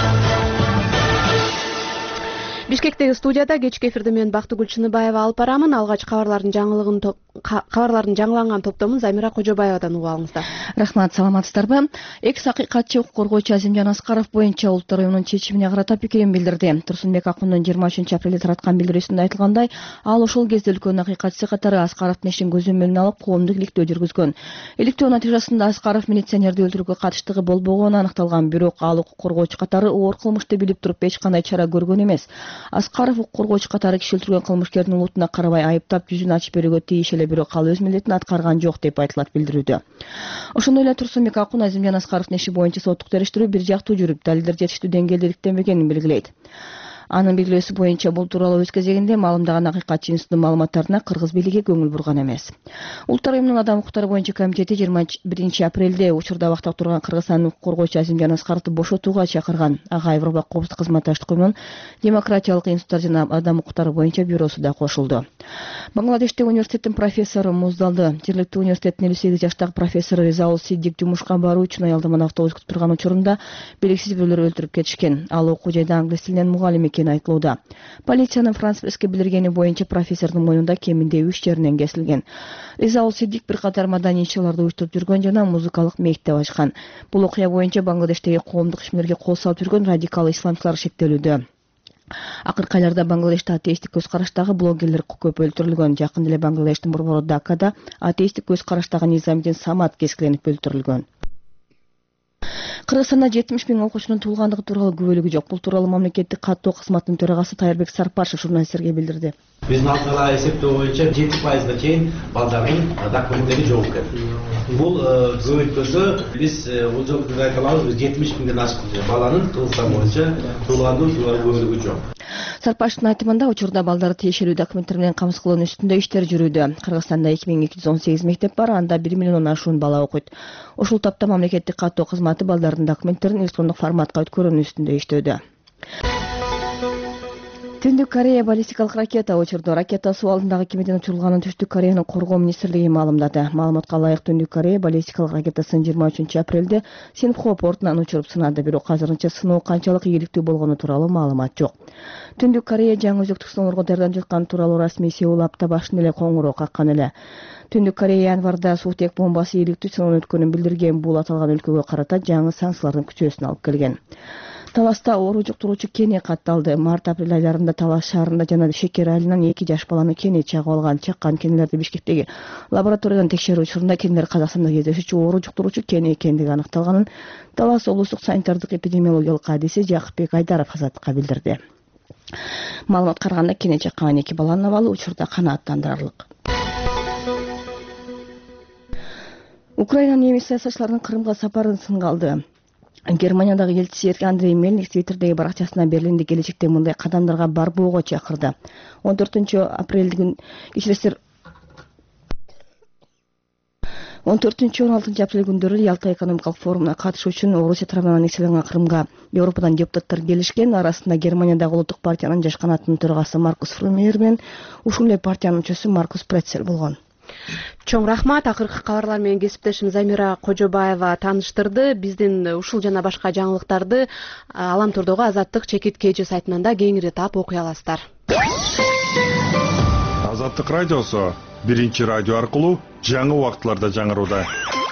Бишкектеги студияда кечки эфирди мен Бактыгүл Чыныбаева алып барамын. Алгач кабарлардын жаңылыгын кабарлардын жаңыланган топтомун Замира Кожобаевадан угуп алыңыздар. Рахмат, саламатсыздарбы? Экс акыйкатчы укук коргоочу Азимжан Аскаров боюнча улуттар уюмунун чечимине карата пикирин билдирди. Турсунбек Акундун жыйырма үчүнчү апрелде тараткан билдирүүсүндө айтылгандай, ал ошол кезде өлкөнүн акыйкатчысы катары Аскаровдун ишин көзөмөлүнө алып коомдук иликтөө жүргүзгөн. Иликтөө натыйжасында Аскаров милиционерди өлтүрүүгө катыштыгы болбогону аныкталган, бирок ал укук коргоочу катары оор кылмышты билип туруп эч кандай чара көргөн эмес. Аскаров укук коргоочу катары киши өлтүргөн кылмышкердин улутуна карабай айыптап жүзүн ачып берүүгө тийиш эле, бирок ал өз милдетин аткарган жок деп айтылат билдирүүдө. Ошондой эле Турсунбек Акун Азимжан Аскаровдун иши боюнча соттук териштирүү бир жактуу жүрүп, далилдер жетиштүү деңгээлде иликтенбегенин белгилейт. Анын билдирүүсү боюнча бул тууралуу өз кезегинде маалымдаган акыйкатчы институттун маалыматтарына кыргыз бийлиги көңүл бурган эмес. Улуттар уюмунун адам укуктары боюнча комитети жыйырма биринчи апрелде учурда абакта турган Кыргызстандын укук коргоочу Азимжан Аскаровду бошотууга чакырган. Ага Европа коопсуздук кызматташтык уюмунун демократиялык институттар жана адам укуктары боюнча бюросу да кошулду. Бангладештеги университеттин профессору Муздалды, жергиликтүү университеттин элүү сегиз жаштагы профессору Резаул Сиддик жумушка баруу үчүн аялдаманы автобус күтүп турган учурунда белгисиз бирөөлөр өлтүрүп кетишкен. Ал окуу жайда англис тилинен мугалим экени айтылууда. Полициянын Франс Пресске билдиргени боюнча профессордун мойнунда кеминде үч жеринен кесилген. Резаул Сиддик бир катар маданий иш-чараларды уюштуруп жүргөн жана музыкалык мектеп ачкан. Бул окуя боюнча Бангладештеги коомдук ишмерге кол салып жүргөн радикал исламчылар шектелүүдө. Акыркы айларда Бангладеште атеисттик көз караштагы блогерлер көп өлтүрүлгөн. Жакында эле Бангладештин борбору Даккада атеисттик көз караштагы Низамдин Самат кескиленип өлтүрүлгөн. Кыргызстанда жетимиш миң окуучунун туулгандыгы тууралуу күбөлүгү жок. Бул тууралуу мамлекеттик каттоо кызматынын төрагасы Тайырбек Сарпашев журналисттерге билдирди. Биздин алдыга эсептөө боюнча жети пайызга чейин балдардын документтери жок экен. Бул көбөйткөндө биз бул жолу айта алабыз, биз жетимиш миңден ашык баланын Кыргызстан боюнча туулгандыгы тууралуу күбөлүгү жок. Сарпаштын айтымында учурда балдарды тиешелүү документтер менен камсыз кылуу үстүндө иштер жүрүүдө. Кыргызстанда эки миң эки жүз он сегиз мектеп бар, анда бир миллиондон ашуун бала окуйт. Ушул тапта мамлекеттик каттоо кызматы балдардын документтерин электрондук форматка өткөрүүнү үстүндө иштөөдө. Түндүк Корея баллистикалык ракета учурду. Ракета суу алдындагы кемеден учурулганын Түштүк Кореянын коргоо министрлиги маалымдады. Маалыматка ылайык Түндүк Корея баллистикалык ракетасын жыйырма үчүнчү апрелде Синпхо портунан учуруп сынады, бирок азырынча сыноо канчалык ийгиликтүү болгону тууралуу маалымат жок. Түндүк Корея жаңы өзөктүк сыноолорго даярданып жатканы тууралуу расмий Сеул апта башында эле коңгуроо каккан эле. Түндүк Корея январда суутек бомбасы ийгиликтүү сыноодон өткөнүн билдирген. Бул аталган өлкөгө карата жаңы санкциялардын күчөөсүн алып келген. Таласта оору жуктуруучу кене катталды. Март-апрель айларында Талас шаарында жана Шекер айылынан эки жаш баланы кене чагып алган. Чаккан кенелерди Бишкектеги лабораториядан текшерүү учурунда кенелер Казакстанда кездешүүчү оору жуктуруучу кене экендиги аныкталганын Талас облустук санитардык эпидемиологиялык кадиси Жакыпбек Айдаров Азаттыкка билдирди. Маалыматка караганда кене чаккан эки баланын абалы учурда канааттандырарлык. Украинанын немис саясатчыларынын Крымга сапарын сынга алды. Германиядагы элчиси Андрей Мельник Твиттердеги баракчасына Берлинде келечекте мындай кадамдарга барбоого чакырды. он төртүнчү апрель күн кечиресиздер он төртүнчү он алтынчы апрель күндөрү Ялта экономикалык форумуна катышуу үчүн Орусия тарабынан нечелеген Крымга Европадан депутаттар келишкен. Арасында Германиядагы улуттук партиянын жаш канатынын төрагасы Маркус Фрумер менен ушул эле партиянын мүчөсү Маркус Прецел болгон. Чоң рахмат. Акыркы кабарлар менен кесиптешим Замира Кожобаева тааныштырды. Биздин ушул жана башка жаңылыктарды Аламтурдогу Азаттык чекит кж сайтынан да кеңири таап окуй аласыздар. Азаттык радиосу биринчи радио аркылуу жаңы убакытларда жаңырууда.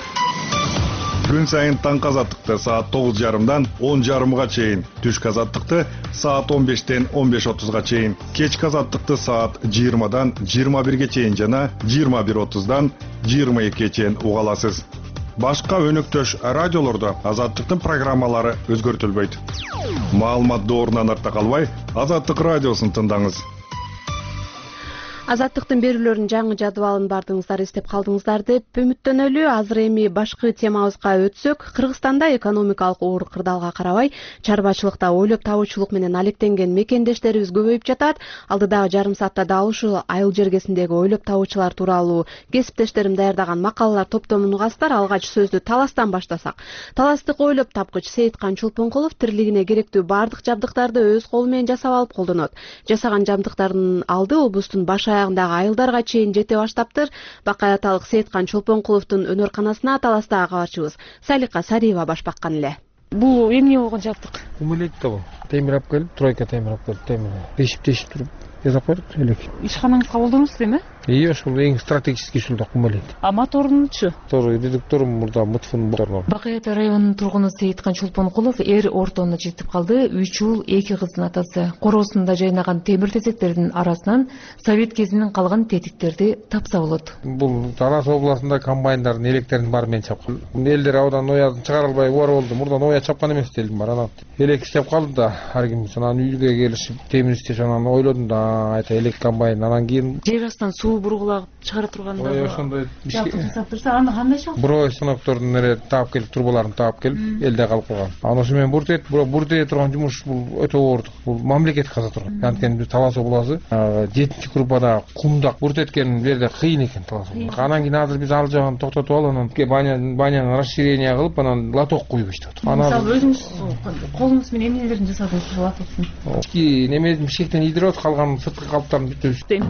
Күн сайын таңкы Азаттыкты саат тогуз жарымдан он жарымга чейин, түшкү Азаттыкты саат он бештен он беш отузга чейин, кечки Азаттыкты саат жыйырмадан жыйырма бирге чейин жана жыйырма бир отуздан жыйырма экиге чейин уга аласыз. Башка өнөктөш радиолордо Азаттыктын программалары өзгөртүлбөйт. Маалымат доорунан артта калбай, Азаттык радиосун тыңдаңыз. Азаттыктын берүүлөрүнүн жаңы жадыбалын бардыңыздар эстеп калдыңыздар деп үмүттөнөлү. Азыр эми башкы темабызга өтсөк, Кыргызстанда экономикалык оор кырдаалга карабай, чарбачылыкта ойлоп табуучулук менен алектенген мекендештерибиз көбөйүп жатат. Алдыдагы жарым саатта да ушул айыл жергесиндеги ойлоп табуучулар тууралуу кесиптештерим даярдаган макалалар топтомун угасыздар. Алгач сөздү Таластан баштасак. Таластык ойлоп тапкыч Сейиткан Чолпонкулов тирилигине керектүү бардык жабдыктарды өз колу менен жасап алып колдонот. Жасаган жабдыктардын алды облустун баш аягындагы айылдарга чейин жете баштаптыр. Бакай аталык Сейиткан Чолпонкуловдун өнөр-канасына Таластагы кабарчыбыз Салика Сариева баш баккан эле. Бул эмне болгон жабдык? Кумулейт да бул. Темир алып келип, тройка темир алып келип, темир. Тешип-тешип туруп жасап койдук элек. Ишканаңызга колдоносуз эми? Ии, ошол эң стратегический ушул да кумулейт. А моторунчу? Мотор, редукторум мурда мутфун бар. Бакай ата районунун тургуну Сейиткан Чолпонкулов эр ортону жетип калды. үч уул, эки кыздын атасы. Короосунда жайнаган темир тезектердин арасынан совет кезинен калган тетиктерди тапса болот. Бул Тарас областында комбайндардын электерин баары менен чапкан. Элдер абдан оязын чыгара албай убар болду. Мурдан оя чапкан эмес делдим бар. Анан элек иштеп калды да, ар ким анан үйгө келишип темир иштеш, анан ойлодум да, айта элек комбайн. Анан кийин жер астынан суу бургулагып чыгара турганда. Ой, ошондой жасап турса, аны кандай шалт? Бирөө станоктордун нере таап келип, турбаларын таап келип, элде калып калган. Анан ошо менен бурт этип, бирок бурт эте турган жумуш бул өтө оордук. Бул мамлекет каза турган. Анткени биз Талас областы жетинчи группада кумдак бурт эткен жерде кыйын экен Талас. Анан кийин азыр биз ал жагын токтотуп алып, анан баня баняны расширение кылып, анан лоток куюп иштеп атат. Мисалы өзүңүз колуңуз менен эмнелерин жасадыңыз ушул лотоктун? Ки немедин бишектен идирот калган сырткы калыптарын бүтөбүз.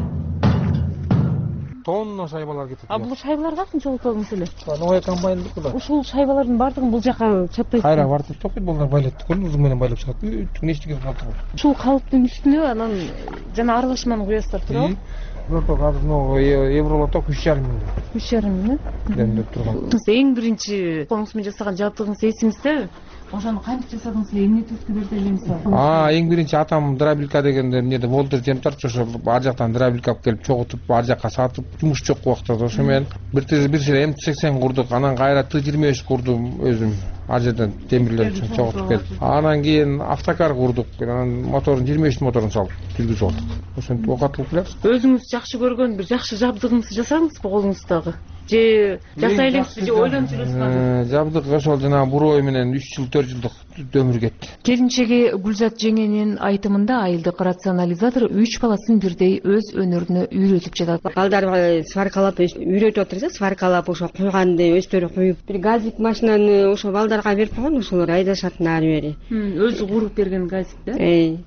Тонна шайбалар кетет. А бул шайбалар качанчалык болгонсу эле? Новый комбайндыкы да. Ушул шайбалардын бардыгын бул жака чаппайсыз. Кайра бартып токойт, булар байлап турган, узун менен байлап чыгат. Бүт нештеге калды. Ушул калыптын үстүнө анан жана аралашманы куясыздар, туурабы? Лоток азыр новый евролоток үч жарым миң. үч жарым миң? Демдеп турган. Эң биринчи колуңуз менен жасаган жабдыгыңыз эсиңиздеби? Ошону кантип жасадыңыз, эмне түзүп бердиңиз? А, эң биринчи атам дробилка дегенде эмнеде волтер тем тартчу, ошо ар жактан дробилка алып келип чогутуп, ар жакка сатып, жумуш жок убакта ошо менен бир тез бир сире эм сексен курдук, анан кайра Т жыйырма беш курдум өзүм. Ар жерден темирлер үчүн чогутуп келип. Анан кийин автокар курдук, анан моторун жыйырма беш моторун салып жүргүзүп алдык. Ошентип окатылып келебиз. Өзүңүз жакшы көргөн бир жакшы жабдыгыңызды жасадыңызбы колуңуздагы? Же жасай элеңизби, же ойлонуп жүрөсүзбү? Жабдык ошол жана бурой менен үч жыл төрт жылдык өмүр кетти. Келинчеги Гүлзат жеңенин айтымында айылдык рационализатор үч баласын бирдей өз өнөрүнө үйрөтүп жатат. Балдарга сваркалап үйрөтүп отурса, сваркалап ошо куйганды өздөрү куюп, бир газик машинаны ошо балдарга берип койгон, ошолор айдашат нары бери. Өзү куруп берген газик да? Эй.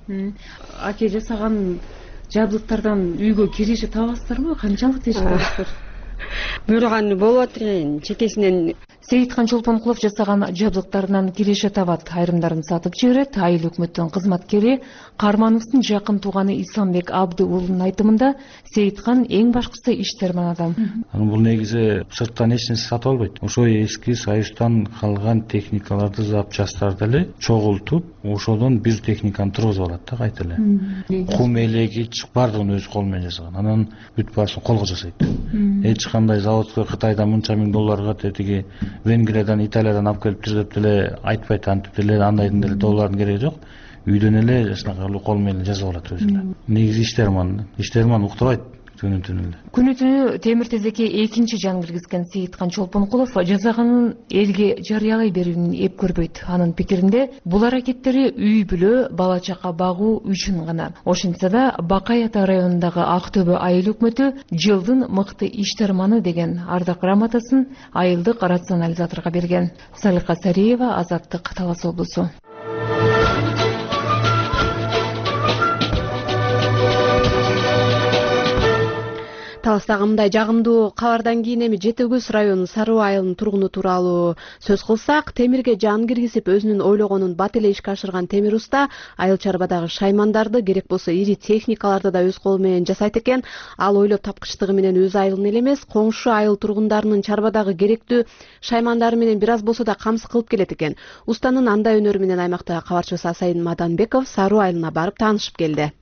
Аке жасаган жабдыктардан үйгө киреше табасыздарбы? Канчалык тешип аласыздар? Буйруганы болуп атыр экен, чекесинен. Сейиткан Чолпонкулов жасаган жабдыктарынан киреше табат, айрымдарын сатып жиберет. Айыл өкмөттүн кызматкери Кармановдун жакын тууганы Исламбек Абды уулунун айтымында Сейиткан эң башкысы иштерман адам. Бул негизи сырттан эч нерсе сатып албайт. Ошо эски Союздан калган техникаларды, запчасттарды эле чогултуп, ошодон бир техниканы тургузуп алат да кайта эле. Кум элеги бардыгын өзү колу менен жасаган. Анан бүт баасын колго жасайт. Эч кандай заводко Кытайдан мынча миң долларга, тетиги Венгриядан, Италиядан алып келип деп деле айтпайт, антип деле андайдын деле доллардын кереги жок. Үйдөн эле жанагы кол менен жасап алат өзү эле. Негизи иштерман, иштерман уктабайт күнү түнү эле. Күнү түнү темир тезекке экинчи жан киргизген Сейиткан Чолпонкулов жасаганын элге жарыялай берүүнүн эп көрбөйт. Анын пикиринде бул аракеттери үй бүлө, бала чака багуу үчүн гана. Ошентсе да Бакай ата районундагы Ак Төбө айыл өкмөтү жылдын мыкты иштерманы деген ардак грамотасын айылдык рационализаторго берген. Салика Сариева, Азаттык, Талас облусу. Таластагы мындай жагымдуу кабардан кийин эми Жети Көз районунун Саруу айылынын тургуну тууралуу сөз кылсак, темирге жан киргизип өзүнүн ойлогонун бат эле ишке ашырган темир уста айыл чарбадагы шаймандарды, керек болсо ири техникаларды да өз колу менен жасайт экен. Ал ойлоп тапкычтыгы менен өз айылын эле эмес, коңшу айыл тургундарынын чарбадагы керектүү шаймандары менен бир аз болсо да камсыз кылып келет экен. Устанын андай өнөрү менен аймактагы кабарчыбыз Асайын Маданбеков Саруу айылына барып таанышып келди.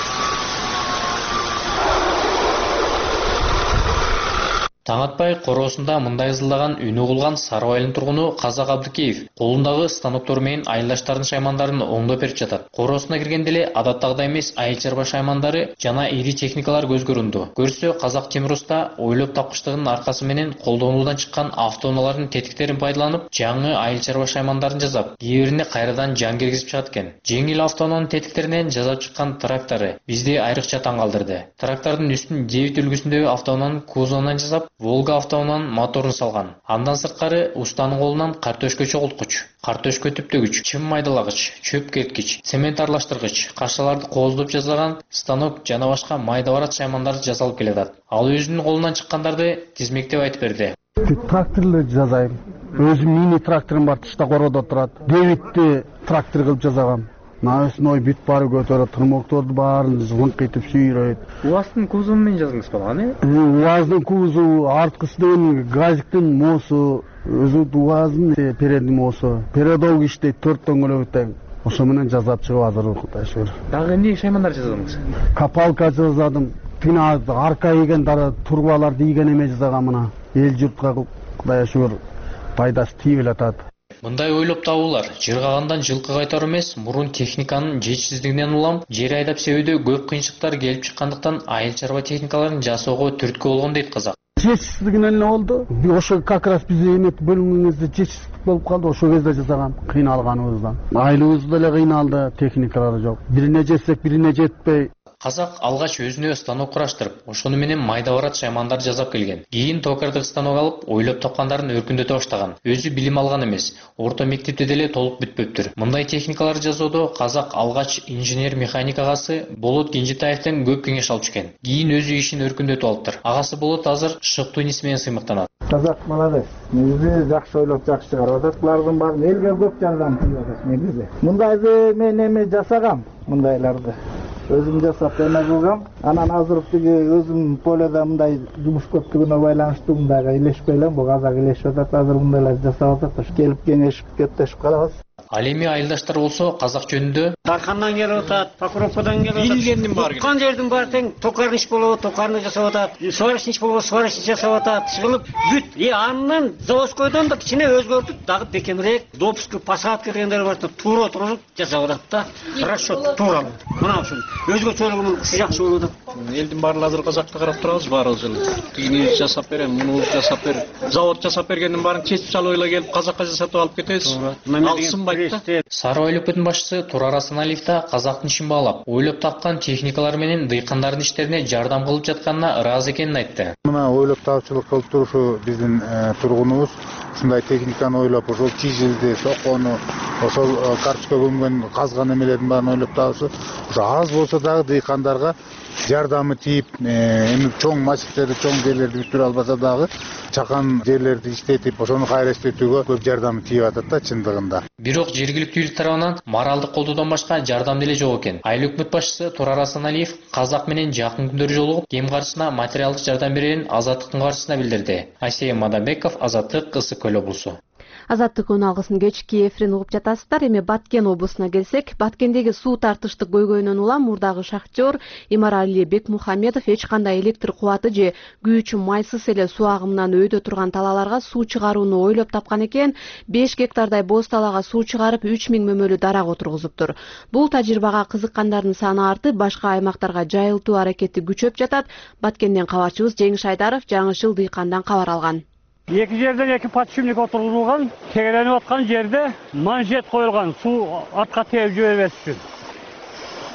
Таң атпай короосунда мындай ызылдаган үнү кылган Саруу айылынын тургуну Казак Абдыкеев колундагы станоктор менен айылдаштардын шаймандарын оңдоп берип жатат. Короосуна киргенде эле адаттагыдай эмес айыл чарба шаймандары жана ири техникалар көз көрүндү. Көрсө Казак темир уста ойлоп тапкычтыгынын аркасы менен колдонуудан чыккан автоунаалардын тетиктерин пайдаланып жаңы айыл чарба шаймандарын жасап, кээ бирине кайрадан жан киргизип чыгат экен. Жеңил автоунаанын тетиктеринен жасап чыккан трактору бизди айрыкча таң калтырды. Трактордун үстүн девять үлгүсүндөгү автоунаанын кузовунан жасап, Волга автоунаанын моторун салган. Андан сырткары устанын колунан картөшкө чогулткуч, картөшкө түптөгүч, чым майдалагыч, чөп керткич, цемент аралаштыргыч, кашаларды кооздоп жасаган станок жана башка майда барат шаймандарды жасалып келатат. Ал өзүнүн колунан чыккандарды тизмектеп айтып берди. Тракторлы жасайм. Өзүм мини тракторум бар, тышта короодо турат. Девитти трактор кылып жасагам. Навесной бүт бары көтөрөт, тырмокторду баарын зыңкытып сүйрөйт. УАЗдын кузову менен жаздыңыз балганы? УАЗдын кузову, арткысы деген газиктин моосу, өзү УАЗдын передин моосу. Передок иштейт, төрт дөңгөлөгү тең. Ошо менен жасап чыгып азыр Кудай шүгүр. Дагы эмне шаймандар жасадыңыз? Капалка жасадым. Тина арка ийген дары турбаларды ийген эме жасагам мына. Эл журтка Кудай шүгүр пайдасы тийип атат. Мындай ойлоп табуулар жыргагандан жылкы кайтар эмес, мурун техниканын жетишсиздигинен улам жер айдап себүүдө көп кыйынчылыктар келип чыккандыктан айыл чарба техникаларын жасоого түрткү болгон дейт Казак. Жетишсиздигинен эле болду. Ошо как раз биз эмет бөлүнгөндө жетишсиздик болуп калды. Ошо кезде жасагам, кыйналганыбыздан. Айылыбыз деле кыйналды, техникалары жок. Бирине жетсек, бирине жетпей. Казак алгач өзүнө станок кураштырып, ошону менен майда барат шаймандар жасап келген. Кийин токардык станок алып, ойлоп тапкандарын өркүндөтө баштаган. Өзү билим алган эмес, орто мектепте деле толук бүтпөптүр. Мындай техникаларды жасоодо Казак алгач инженер-механик агасы Болот Кенжетаевден көп кеңеш алып чыккен. Кийин өзү ишин өркүндөтүп алыптыр. Агасы Болот азыр Шык Тунис менен сыймыктанат. Казак молодец. Негизи жакшы ойлоп жакшы чыгарып атат. Булардын баарын элге көп жардам берип атат негизи. Мындайды мен эме жасагам, мындайларды. Өзүм жасап эме кылгам. Анан азыр тиги өзүм поледа мындай жумуш көптүгүнө байланыштуу мындайга илешпей элем, бул Казак илешип атат, азыр мындайлар жасап атат. Келип кеңешип кептешип калабыз. Ал эми айылдаштар болсо Казак жөнүндө Дархандан келип атат, Покровкадан келип атат. Билгендин баары. Уккан жердин баары тең токарный иш болобу, токарный жасап атат. Сварочный иш болобу, сварочный жасап атат. Чыгылып бүт. И андан заводскойдон да кичине өзгөртүп, дагы бекемирээк, допуск, посадка дегендер бар, туура отуруп жасап атат да. Расчет туура. Мына ушул өзгөчөлүгүнүн ушул жакшы болуп атат. Элдин баары азыр Казакты карап турабыз баарыбыз эле. Тигини жасап берем, муну жасап бер. Завод жасап бергендин баарын кесип салып эле келип Казакка жасатып алып кетебиз. Алсынбайт. Саруу айыл өкмөтүнүн башчысы Турар Асаналиев да Казактын ишин баалап, ойлоп тапкан техникалар менен дыйкандардын иштерине жардам кылып жатканына ыраазы экенин айтты. Мына ойлоп таапчылык кылып турушу биздин тургунубуз ушундай техниканы ойлоп, ошол чижилди, соккону, ошол карточка көмгөн казган эмелердин баарын ойлоп таапчы. Ошо аз болсо дагы дыйкандарга жардамы тийип, эми чоң массивдерди, чоң жерлерди бүтүрө албаса дагы чакан жерлерди иштетип, ошону кайра иштетүүгө көп жардамы тийип атат да чындыгында. Бирок жергиликтүү эл тарабынан моралдык колдоодон башка жардам деле жок экен. Айыл өкмөт башчысы Турар Асаналиев Казак менен жакын күндөрү жолугуп, кем каршысына материалдык жардам берерин Азаттыктын каршысына билдирди. Асайын Маданбеков, Азаттык, Ысык Көл облусу. Азаттыктын алгысын кечки эфирин угуп жатасыздар. Эми Баткен облусуна келсек, Баткендеги суу тартыштык көйгөйүнөн улам мурдагы шахтер Имарали Бекмухамедов эч кандай электр кубаты же күйүүчү майсыз эле суу агымынан өйдө турган талааларга суу чыгарууну ойлоп тапкан экен. беш гектардай боз талаага суу чыгарып үч миң мөмөлүү дарак отургузуптур. Бул тажрыйбага кызыккандардын саны артып, башка аймактарга жайылтуу аракети күчөп жатат. Баткенден кабарчыбыз Жеңиш Айдаров жаңы жыл дыйкандан кабар алган. Эки жерден эки подшипник отурулган, тегеленип аткан жерде манжет коюлган суу атка тээп жибербеш үчүн.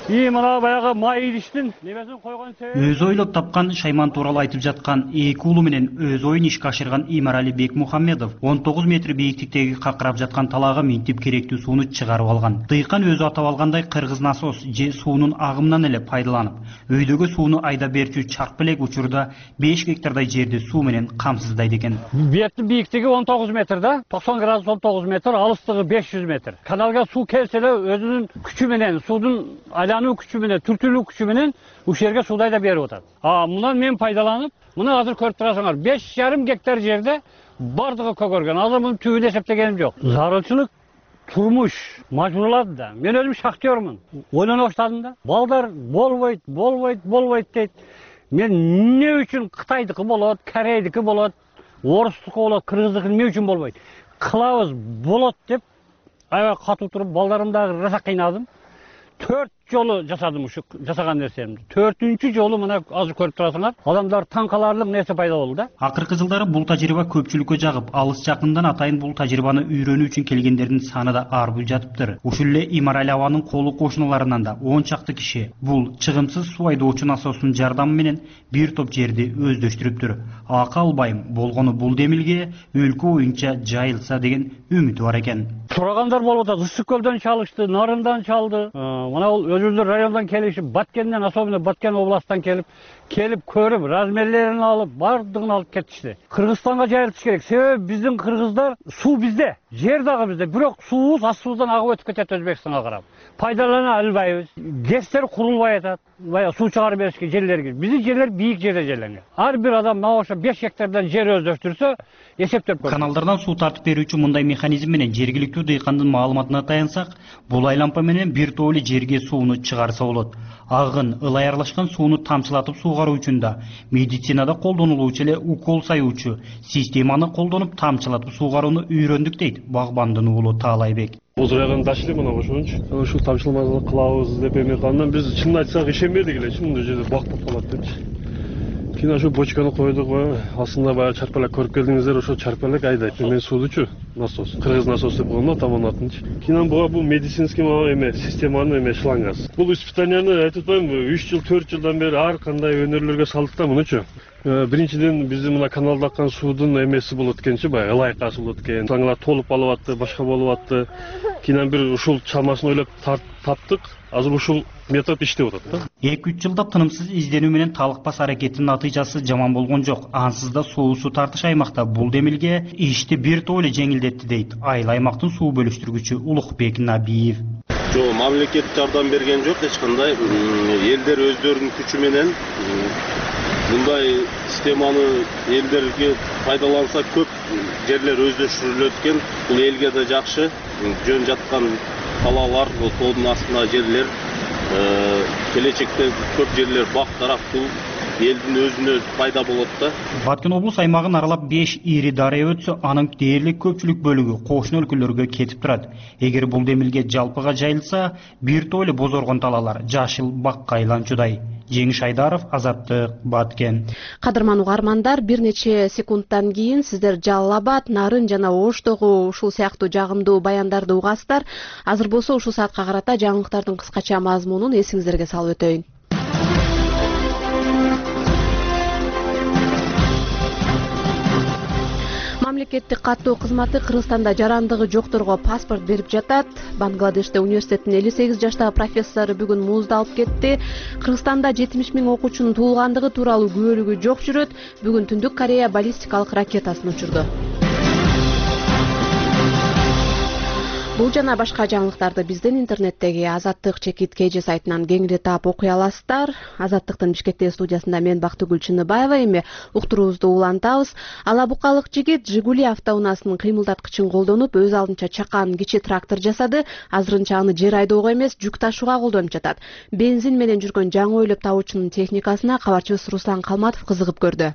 и мына баягы май идиштин немесин койгон себеби өз ойлоп тапкан шайман тууралуу айтып жаткан эки уулу менен өз оюн ишке ашырган Имарали Бекмухаммедов он тогуз метр бийиктиктеги какырап жаткан талаага минтип керектүү сууну чыгарып алган. Дыйкан өзү атап алгандай кыргыз насос же суунун агымынан эле пайдаланып, өйдөгө сууну айдап берчү чарп белек учурда беш гектардай жерди суу менен камсыздайт экен. Беттин бийиктиги он тогуз метр да, токсон градус он тогуз метр, алыстыгы беш жүз метр. Каналга суу келсе эле өзүнүн күчү менен, суудун айлануу күчү менен, түртүлүү күчү менен ушул жерге сууду айдап берип атат. А мындан мен пайдаланып, мына азыр көрүп турасыңар, беш жарым гектар жерде бардыгы көгөргөн. Азыр мунун түбүн эсептегеним жок. Зарылчылык турмуш мажбурлады да. Мен өзүм шахтёрмун. Ойлоно баштадым да. Балдар болбойт, болбойт, болбойт дейт. Мен эмне үчүн Кытайдыкы болот, Корейдики болот, орустуку болот, кыргыздыкы эмне үчүн болбойт? Кылабыз болот деп аябай катуу туруп балдарымдагы раса кыйнадым. Төрт жолу жасадым ушу жасаган нерсемди. Төртүнчү жолу мына азыр көрүп турасыңар, адамдар таң каларлык нерсе пайда болду да. Акыркы жылдары бул тажрыйба көпчүлүккө жагып, алыс жакындан атайын бул тажрыйбаны үйрөнүү үчүн келгендердин саны да арбый жатыптыр. Ушул эле Имарали абанын колу кошуналарынан да он чакты киши бул чыгымсыз суу айдоочу насостун жардамы менен бир топ жерди өздөштүрүптүр. Акы албайм болгону бул демилге өлкө боюнча жайылса деген үмүтү бар экен. Сурагандар болуп атат, Ысык көлдөн чалышты, Нарындан чалды. Мына бул өзүлдүр райондон келишип, Баткенден, особенно Баткен областан келип, келип көрүп, размерлерин алып, бардыгын алып кетишти. Кыргызстанга жайылтыш керек. Себеби биздин кыргыздар суу бизде, жер дагы бизде, бирок суубуз астыбыздан агып өтүп кетет Өзбекстанга карап. Пайдалана албайбыз. ГЭСтер курулбай атат. Бая суу чыгарып беришке жерлерге. Биздин жерлер бийик жерде жерленген. Ар бир адам мына ошо беш гектардан жер өздөштүрсө, эсептеп көрүн. Каналдардан суу тартып берүүчү мындай механизм менен жергиликтүү дыйкандын маалыматына таянсак, бул айлампа менен бир топ эле жерге сууну чыгарса болот. Агын, ылай аралашкан сууну тамчылатып суугаруу үчүн да медицинада колдонулуучу эле укол саюучу системаны колдонуп тамчылатып суугарууну үйрөндүк дейт багбандын уулу Таалайбек. Озурайган дашли мына ошончу. Ушул тамчыламаны кылабыз деп эметкандан биз чынын айтсак ишенбедик эле, чын жерде бак болуп калат депчи. Кийин ошо бочканы койдук, астында баягы чарпалак көрүп келдиңиздер, ошо чарпалак айдайт. Мен суудучу насос, кыргыз насос деп коет, таман атынчы. Кийин буга бул медицинский эме системанын эме шлангасы. Бул испытанияны айтып атпаймынбы, үч жыл, төрт жылдан бери ар кандай өнөрлөргө салдык да мунучу. Биринчиден биздин мына каналда аккан суудун эмеси болот экенчи, баягы ылайкасы болот экен. Шлангалар толуп алып атты, башка болуп атты. Кийин бир ушул чамасын ойлоп таптык. Азыр ушул метод иштеп атат да. эки үч жылдап тынымсыз изденүү менен талыкпас аракеттин натыйжасы жаман болгон жок. Ансыз да суу суу тартыш аймакта бул демилге ишти бир топ эле жеңилдетти дейт айыл аймактын суу бөлүштүргүчү Улукбек Набиев. Жок, мамлекет жардам берген жок, эч кандай. Элдер өздөрүнүн күчү менен мындай системаны элдерге пайдаланса көп жерлер өздөштүрүлөт экен. Бул элге да жакшы. Жөн жаткан талаалар, бул тоодун астына жерлер, келечекте көп жерлер бак дарактуу элдин өзүнө пайда болот да. Баткен облус аймагын аралап беш ири дарыя өтсө, анын дээрлик көпчүлүк бөлүгү кошуна өлкөлөргө кетип турат. Эгер бул демилге жалпыга жайылса, бир топ эле бозоргон талаалар жашыл бакка айланчудай. Жеңиш Айдаров, Азаттык, Баткен. Кадырман угармандар, бир нече секундтан кийин сиздер Жалал Абад, Нарын жана Оштогу ушул сыяктуу жагымдуу баяндарды угасыздар. Азыр болсо ушул саатка карата жаңылыктардын кыскача мазмунун эсиңиздерге салып өтөйүн. Мамлекеттик каттоо кызматы Кыргызстанда жарандыгы жокторго паспорт берип жатат. Бангладеште университеттин элүү сегиз жаштагы профессору бүгүн музду алып кетти. Кыргызстанда жетимиш миң окуучунун туулгандыгы тууралуу күбөлүгү жок жүрөт. Бүгүн Түндүк Корея баллистикалык ракетасын учурду. Бул жана башка жаңылыктарды биздин интернеттеги Азаттык чекит кж сайтынан кеңири таап окуй аласыздар. Азаттыктын Бишкектеги студиясында мен Бактыгүл Чыныбаева, эми уктуруубузду улантабыз. Ала букалык жигит Жигули автоунаасынын кыймылдаткычын колдонуп, өз алдынча чакан кичи трактор жасады. Азырынча аны жер айдоого эмес, жүк ташууга колдонуп жатат. Бензин менен жүргөн жаңы ойлоп табуучунун техникасына кабарчыбыз Руслан Калматов кызыгып көрдү.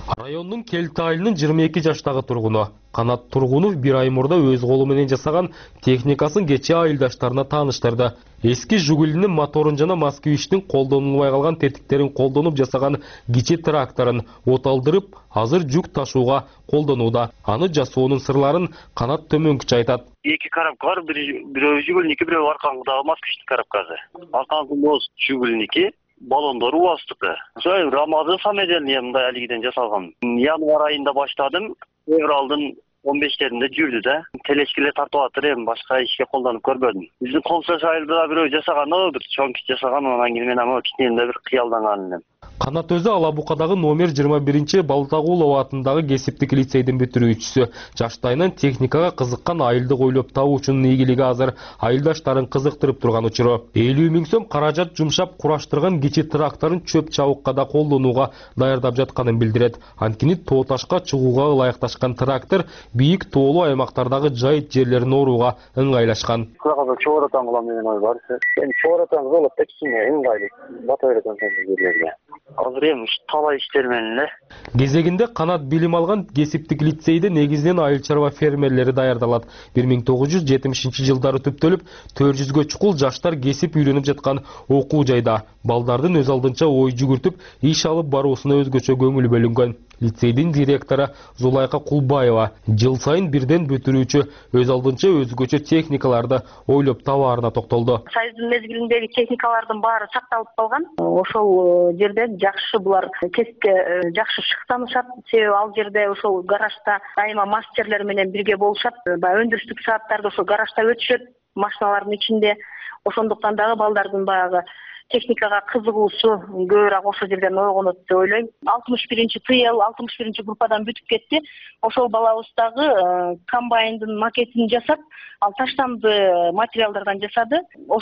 Райондун Келти айылынын жыйырма эки жаштагы тургуну Канат Тургунов бир ай мурда өз колу менен жасаган техникасын кече айылдаштарына тааныштырды. Эски Жигулинин моторун жана Москвичтин колдонулбай калган тетиктерин колдонуп жасаган кичи тракторун оталдырып, азыр жүк ташууга колдонууда. Аны жасоонун сырларын Канат төмөнкүчө айтат. Эки коробка бар, бирөө Жигулиники, бирөө аркаңдагы Москвичтин коробкасы. Аркаңдагы Жигулиники балондору уастыкы. Ошо Рамазан самоделие мындай алигиден жасалган. Январь айында баштадым. Февралдын он бештеринде жүрдү да. Телешкилер тартып атыр, эми башка ишке колдонуп көрбөдүм. Биздин Комсош айылда бирөө жасаган, бир чоң кич жасаган, анан кийин мен аны кичинекейинде бир кыялданган элем. Канат өзү Алабукадагы номер жыйырма биринчи Балтагулова атындагы кесиптик лицейдин бүтүрүүчүсү. Жаштайынан техникага кызыккан айылды ойлоп табуучунун ийгилиги азыр айылдаштарын кызыктырып турган учуру. элүү миң сом каражат жумшап кураштырган кичи тракторун чөп чабыкка да колдонууга даярдап жатканын билдирет. Анткени тоо ташка чыгууга ылайыкташкан трактор бийик тоолуу аймактардагы жайыт жерлерин орууга ыңгайлашкан. Чооротан кылам деген ой бар. Эми чооротан кылып текчине ыңгайлуу. Бата берген жерлерге. Азыр эми талай иштер менен эле. Кезегинде Канат билим алган кесиптик лицейде негизинен айыл чарба фермерлери даярдалат. бир миң тогуз жүз жетимишинчи жылдары түптөлүп, төрт жүзгө чукул жаштар кесип үйрөнүп жаткан окуу жайда балдардын өз алдынча ой жүгүртүп, иш алып баруусуна өзгөчө көңүл бөлүнгөн. Лицейдин директору Зулайка Кулбаева жыл сайын бирден бүтүрүүчү өз алдынча өзгөчө техникаларды ойлоп табаарына токтолду. Союздун мезгилиндеги техникалардын баары сакталып калган. Ошол жерде жакшы булар кесипке жакшы шыктанышат. Себеби ал жерде ошол гаражда айма мастерлер менен бирге болушат. Баягы өндүрүштүк сааттарды ошол гаражда өтүшөт, машиналардын ичинде. Ошондуктан дагы балдардын баягы техникага кызыгуусу көбүрөөк ошол жерден ойгонот деп ойлойм. алтымыш биринчи тыйыл, алтымыш биринчи группадан бүтүп кетти. Ошол балабыз дагы комбайндын макетин жасап, ал таштанды материалдардан жасады.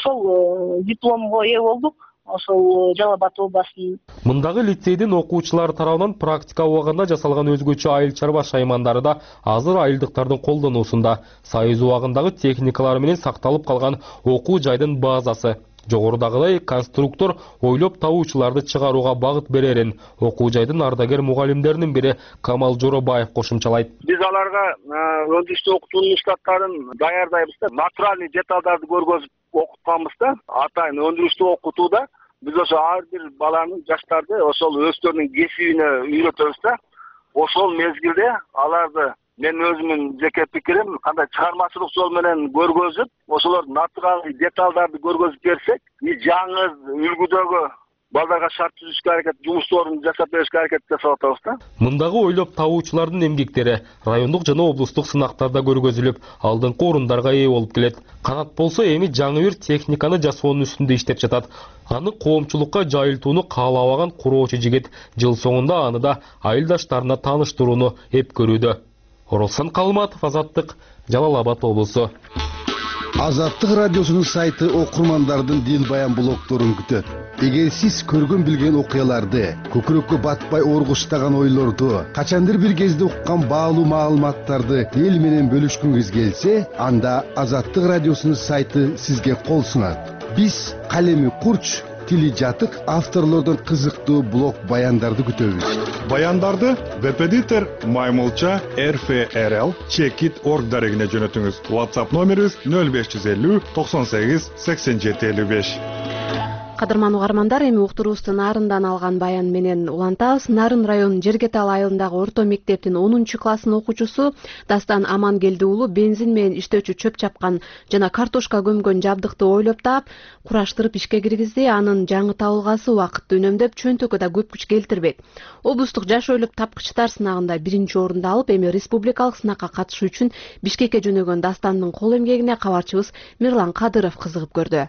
Ошол дипломго ээ болдук. Ошол Жалал Абад областынын. Мындагы лицейдин окуучулары тарабынан практика убагында жасалган өзгөчө айыл чарба шаймандары да азыр айылдыктардын колдонуусунда. Союз убагындагы техникалар менен сакталып калган окуу жайдын базасы. Жогорудагыдай конструктор ойлоп табуучуларды чыгарууга багыт берерин окуу жайдын ардагер мугалимдеринин бири Камал Жоробаев кошумчалайт. Биз аларга өндүрүштү окутуунун штаттарын даярдайбыз да, натуральный деталдарды көргөзүп окутканбыз да. Атайын өндүрүштү окутууда биз ошо ар бир баланын, жаштарды ошол өздөрүнүн кесибине үйрөтөбүз да. Ошол мезгилде аларды мен өзүмдүн жеке пикирим кандай чыгармачылык жол менен көргөзүп, ошолор натуральный деталдарды көргөзүп берсек, жаңы үлгүдөгү балдарга шарт түзүшкө аракет, жумуштарын жасап беришке аракет жасап атабыз да. Мындагы ойлоп табуучулардын эмгектери райондук жана облустук сынактарда көргөзүлүп, алдыңкы орундарга ээ болуп келет. Канат болсо эми жаңы бир техниканы жасоонун үстүндө иштеп жатат. Аны коомчулукка жайылтууну каалабаган куроочу жигит жыл соңунда аны да айылдаштарына тааныштырууну эп көрүүдө. Оролсан Калматов, Азаттык, Жалал Абад облусу. Азаттык радиосунун сайты окурмандардын дил баян блогторун күтөт. Эгер сиз көргөн билген окуяларды, көкүрөккө батпай оргуштаган ойлорду, качандыр бир кезде уккан баалуу маалыматтарды эл менен бөлүшкүңүз келсе, анда Азаттык радиосунун сайты сизге кол сунат. Биз калеми курч, тили жатык авторлордон кызыктуу блог баяндарды күтөбүз. Баяндарды Веб-эдитор Маймылча эр эф эр эл чекит точка орг дарегине жөнөтүңүз. WhatsApp номерибиз нөл беш жүз элүү токсон сегиз сексен жети элүү беш. Кадырман угармандар, эми уктуруубузду Нарындан алган баян менен улантабыз. Нарын районунун Жергетал айылындагы орто мектептин онунчу класстын окуучусу Дастан Амангелди уулу бензин менен иштөөчү чөп чапкан жана картошка көмгөн жабдыкты ойлоп таап, кураштырып ишке киргизди. Анын жаңы табылгасы убакытты үнөмдөп, чөнтөгкө да көп күч келтирбейт. Облустук жаш ойлоп тапкычтар сынагында биринчи орунду алып, эми республикалык сынакка катышуу үчүн Бишкекке жөнөгөн Дастандын кол эмгегине кабарчыбыз Мирлан Кадыров кызыгып көрдү.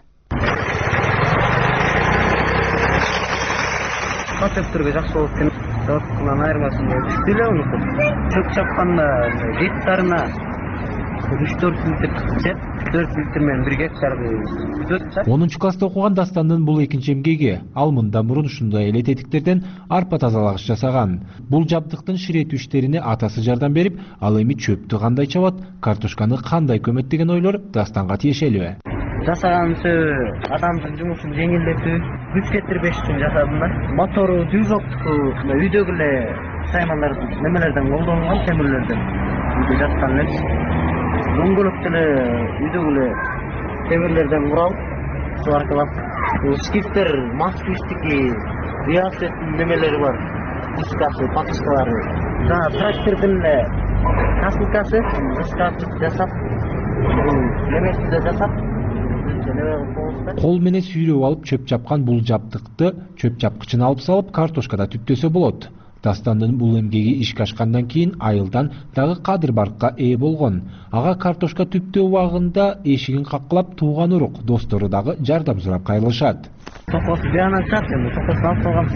Катөптөргө жакшы болуп экен. Заводтан айырмасын түштү эле унуку. Чөп чапканда гектарына үч төрт литр чеп, төрт литр менен бир гектарды. онунчу класста окуган Дастандын бул экинчи эмгеги. Ал мындан мурун ушундай эле тетиктерден арпа тазалагыч жасаган. Бул жабдыктын ширетүү иштерине атасы жардам берип, ал эми чөптү кандай чабат, картошканы кандай көмөт деген ойлор Дастанга тиешелүү. Жасаганын себеби адамдын жумушун жеңилдетүү, күч кетирбеш үчүн жасадым да. Мотору движоктуку үйдөгү эле саймандар немелерден колдонулган, темирлерден үйдө жаткан эле. Дөңгөлөк деле үйдөгү эле темирлерден куралып, ошо аркылап шкифтер, Москвичтики, Виасеттин немелери бар. Дискасы, патышкалары. Жана трактордун эле касылкасы, дискасы жасап, немеси да жасап, кол менен сүйрөп алып чөп чапкан бул жабдыкты чөп чапкычына алып салып картошкада түптөсө болот. Дастандын бул эмгеги ишке ашкандан кийин айылдан дагы кадыр баркка ээ болгон. Ага картошка түптөө убагында эшигин каккылап тууган урук, достору дагы жардам сурап кайрылышат. Токосу жаанан чат, эми токосун алып салгам.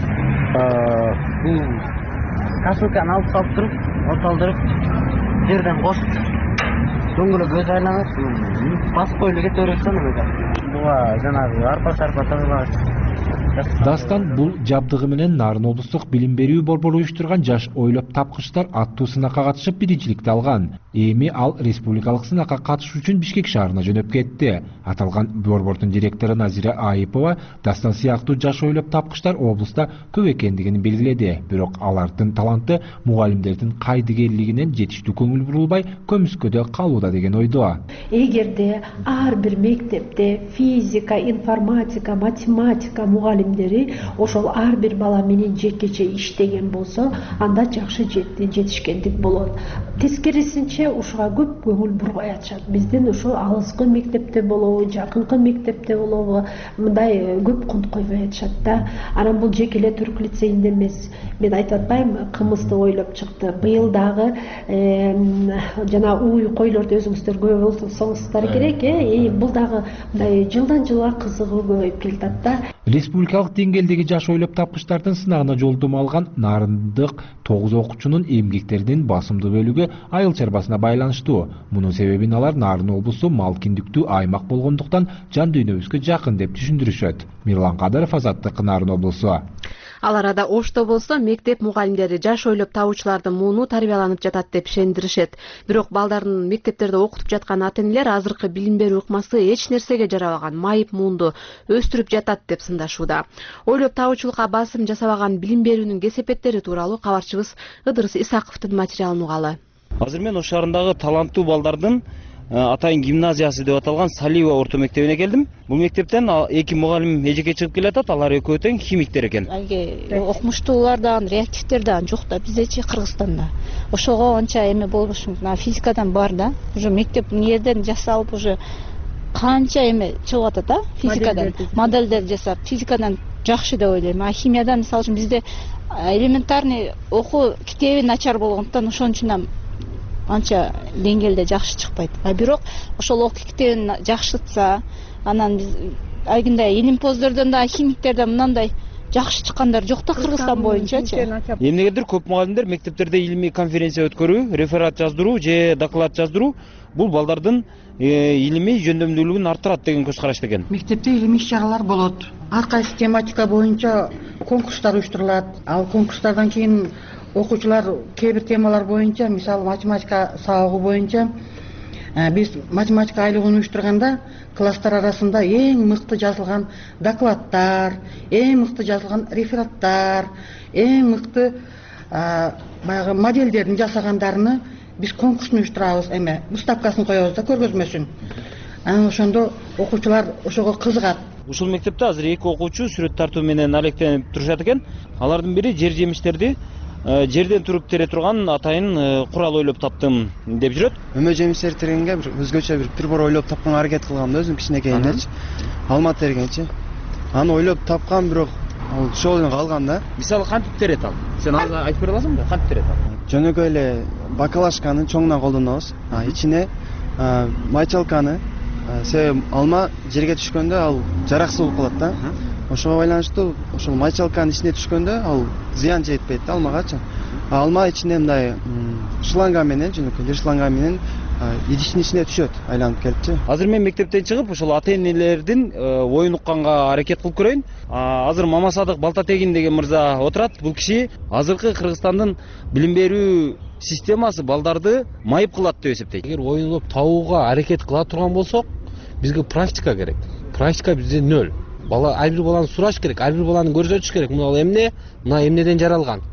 Бул касылканы алып салып туруп, оталдырып, жерден косуп, дөңгөлөк өзү айланат. Басып эле кете берсем эме. Буга жанагы арпа-сарпа тагылагыч. Дастан бул жабдыгы менен Нарын облустук билим берүү борбору уюштурган жаш ойлоп тапкычтар аттуу сынакка катышып биринчиликти алган. Эми ал республикалык сынакка катышуу үчүн Бишкек шаарына жөнөп кетти. Аталган борбордун директору Назира Айыпова Дастан сыяктуу жаш ойлоп тапкычтар облуста көп экендигин белгиледи. Бирок алардын таланты мугалимдердин кайдыгерлигинен жетиштүү көңүл бурулбай көмүскөдө калууда деген ойдо. Эгерде ар бир мектепте физика, информатика, математика мугалимдери ошол ар бир бала менен жекече иштеген болсо, анда жакшы жетишкендик болот. Тескерисинче ушуга көп көңүл бурбай атышат. Биздин ушу алыскы мектепте болобу, жакынкы мектепте болобу, мындай көп кунт койбой атышат да. Анан бул жеке эле Түрк лицейинде эмес. Мен айтып атпайм, кымызды ойлоп чыкты. Быйыл дагы жана уй койлорду өзүңүздөр көп болсоңуздар керек, э, бул дагы мындай жылдан жылга кызыгуу көбөйүп келатат да. Республикалык деңгээлдеги жаш ойлоп тапкычтардын сынагына жолдомо алган нарындык тогуз окуучунун эмгектеринин басымдуу бөлүгү айыл чарбасына байланыштуу. Мунун себебин алар Нарын облусу мал киндиктүү аймак болгондуктан жан дүйнөбүзгө жакын деп түшүндүрүшөт. Мирлан Кадыров, Азаттык, Нарын облусу. Ал арада Ошто болсо мектеп мугалимдери жаш ойлоп табуучуларды муну тарбияланып жатат деп ишендиришет. Бирок балдарын мектептерде окутуп жаткан ата-энелер азыркы билим берүү ыкмасы эч нерсеге жарабаган майып муунду өстүрүп жатат деп сындашууда. Ойлоп табуучулукка басым жасабаган билим берүүнүн кесепеттери тууралуу кабарчыбыз Ыдырыс Исаковдун материалын угалы. Азыр мен Ош шаарындагы таланттуу балдардын Атайын гимназиясы деп аталган Салиева орто мектебине келдим. Бул мектептен эки мугалим эжеке чыгып келатат, алар экөө тең химиктер экен. Окумуштуулардан, реактивтерден жок да, биздечи Кыргызстанда. Ошого анча эме болбош, физикадан бар да. Уже мектеп ниеден жасалып уже канча эме чыгып атат да, физикадан. Модельдер жасап, физикадан жакшы деп ойлойм. А химиядан мисалы үчүн бизде элементарный окуу китеби начар болгондуктан ошон үчүн анча деңгээлде жакшы чыкпайт. А бирок ошол окуу китебин жакшытса, анан биз айгындай илимпоздордон да, химиктерден мынандай жакшы чыккандар жок да Кыргызстан боюнчачы. Эмнегедир көп мугалимдер мектептерде илимий конференция өткөрүү, реферат жаздыруу же доклад жаздыруу бул балдардын илимий жөндөмдүүлүгүн арттырат деген көз карашта экен. Мектепте илимий иш-чаралар болот. Ар кайсы тематика боюнча конкурстар уюштурулат. Ал конкурстардан кийин окуучулар кээ бир темалар боюнча, мисалы математика сабагы боюнча биз математика айлыгын уюштурганда класстар арасында эң мыкты жазылган докладдар, эң мыкты жазылган рефераттар, эң мыкты баягы модельдерин жасагандарыны биз конкурсын уюштурабыз, эме выставкасын коебуз да көргөзмөсүн. Анан ошондо окуучулар ошого кызыгат. Ушул мектепте азыр эки окуучу сүрөт тартуу менен алектенип турушат экен. Алардын бири жер жемиштерди жерден туруп тере турган атайын курал ойлоп таптым деп жүрөт. Өмө жемиштерди тергенге бир өзгөчө бир прибор ойлоп тапканга аракет кылгам да, өзүм кичинекейинечи. Алма тергенчи. Аны ойлоп тапкан, бирок ал ошол эле калган да. Мисалы кантип терет ал? Сен азыр айтып бере аласыңбы? Кантип терет ал? Жөнөкөй эле бакалашканы чоңунан колдонобуз. Ичине майчалканы, себеби алма жерге түшкөндө ал жараксыз болуп калат да. Ошого байланыштуу ошол майчалканын ичине түшкөндө ал зыян жетпейт да алмагачы. Алма ичине мындай шланга менен, жөнөкөй шланга менен идиштин ичине түшөт, айланып келипчи. Азыр мен мектептен чыгып ошол ата-энелердин оюн укканга аракет кылып көрөйүн. Азыр Мамасадык Балтатегин деген мырза отурат. Бул киши азыркы Кыргызстандын билим берүү системасы балдарды майып кылат деп эсептейт. Эгер оюнуп табууга аракет кыла турган болсок, бизге практика керек. Практика бизде нөл. Бала ар бир баланы сураш керек, ар бир баланы көрсөтүш керек. Мына эмне, мына эмнеден жаралган.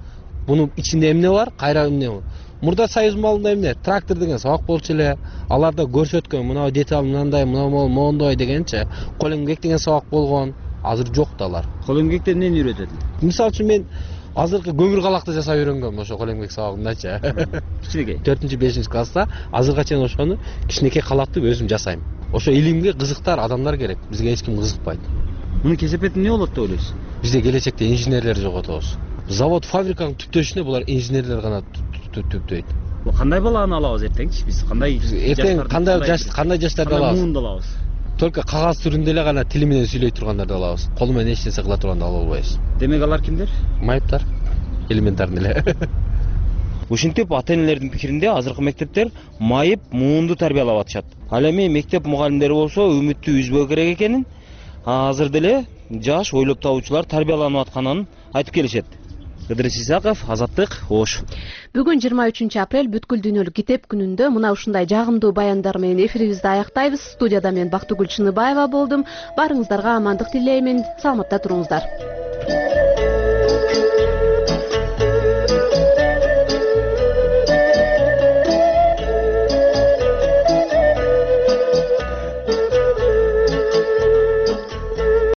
Бунун ичинде эмне бар, кайра эмне бар. Мурда союз малында эмне? Трактор деген сабак болчу эле. Аларда көрсөткөн мына деталь мынандай, мына моундай дегенче, кол эмгек деген сабак болгон. Азыр жок да алар. Кол эмгекте эмнени үйрөтөт? Мисалы үчүн мен азыркы көмүр калакты жасап үйрөнгөм ошо кол эмгек сабагындачы. Кичинекей. төртүнчү бешинчи класста азырга чейин ошону кичинекей калакты өзүм жасайм. Ошо илимге кызыктар адамдар керек. Бизге эч ким кызыкпайт. Мунун кесепети эмне болот деп ойлойсуз? Бизде келечекте инженерлер жоготобуз. Завод, фабриканын түптөшүнө булар инженерлер гана түптөйт. Кандай баланы алабыз эртеңчи? Биз кандай эртең кандай жаш кандай жаштарды алабыз? Муунду алабыз. Только кагаз түрүндө эле гана тили менен сүйлөй тургандарды алабыз. Кол менен эч нерсе кыла турганды ала албайбыз. Демек алар кимдер? Майыптар. Элементарный эле. Ушинтип ата-энелердин пикиринде азыркы мектептер майып, муунду тарбиялап атышат. Ал эми мектеп мугалимдери болсо үмүттү үзбөө керек экенин, азыр деле жаш ойлоп табуучулар тарбияланып атканын айтып келишет. Ыдырыс Исаков, Азаттык, Ош. Бүгүн жыйырма үчүнчү апрель бүткүл дүйнөлүк китеп күнүндө мына ушундай жагымдуу баяндар менен эфирибизди аяктайбыз. Студияда мен Бактыгүл Чыныбаева болдум. Барыңыздарга амандык тилеймин. Саламатта туруңуздар.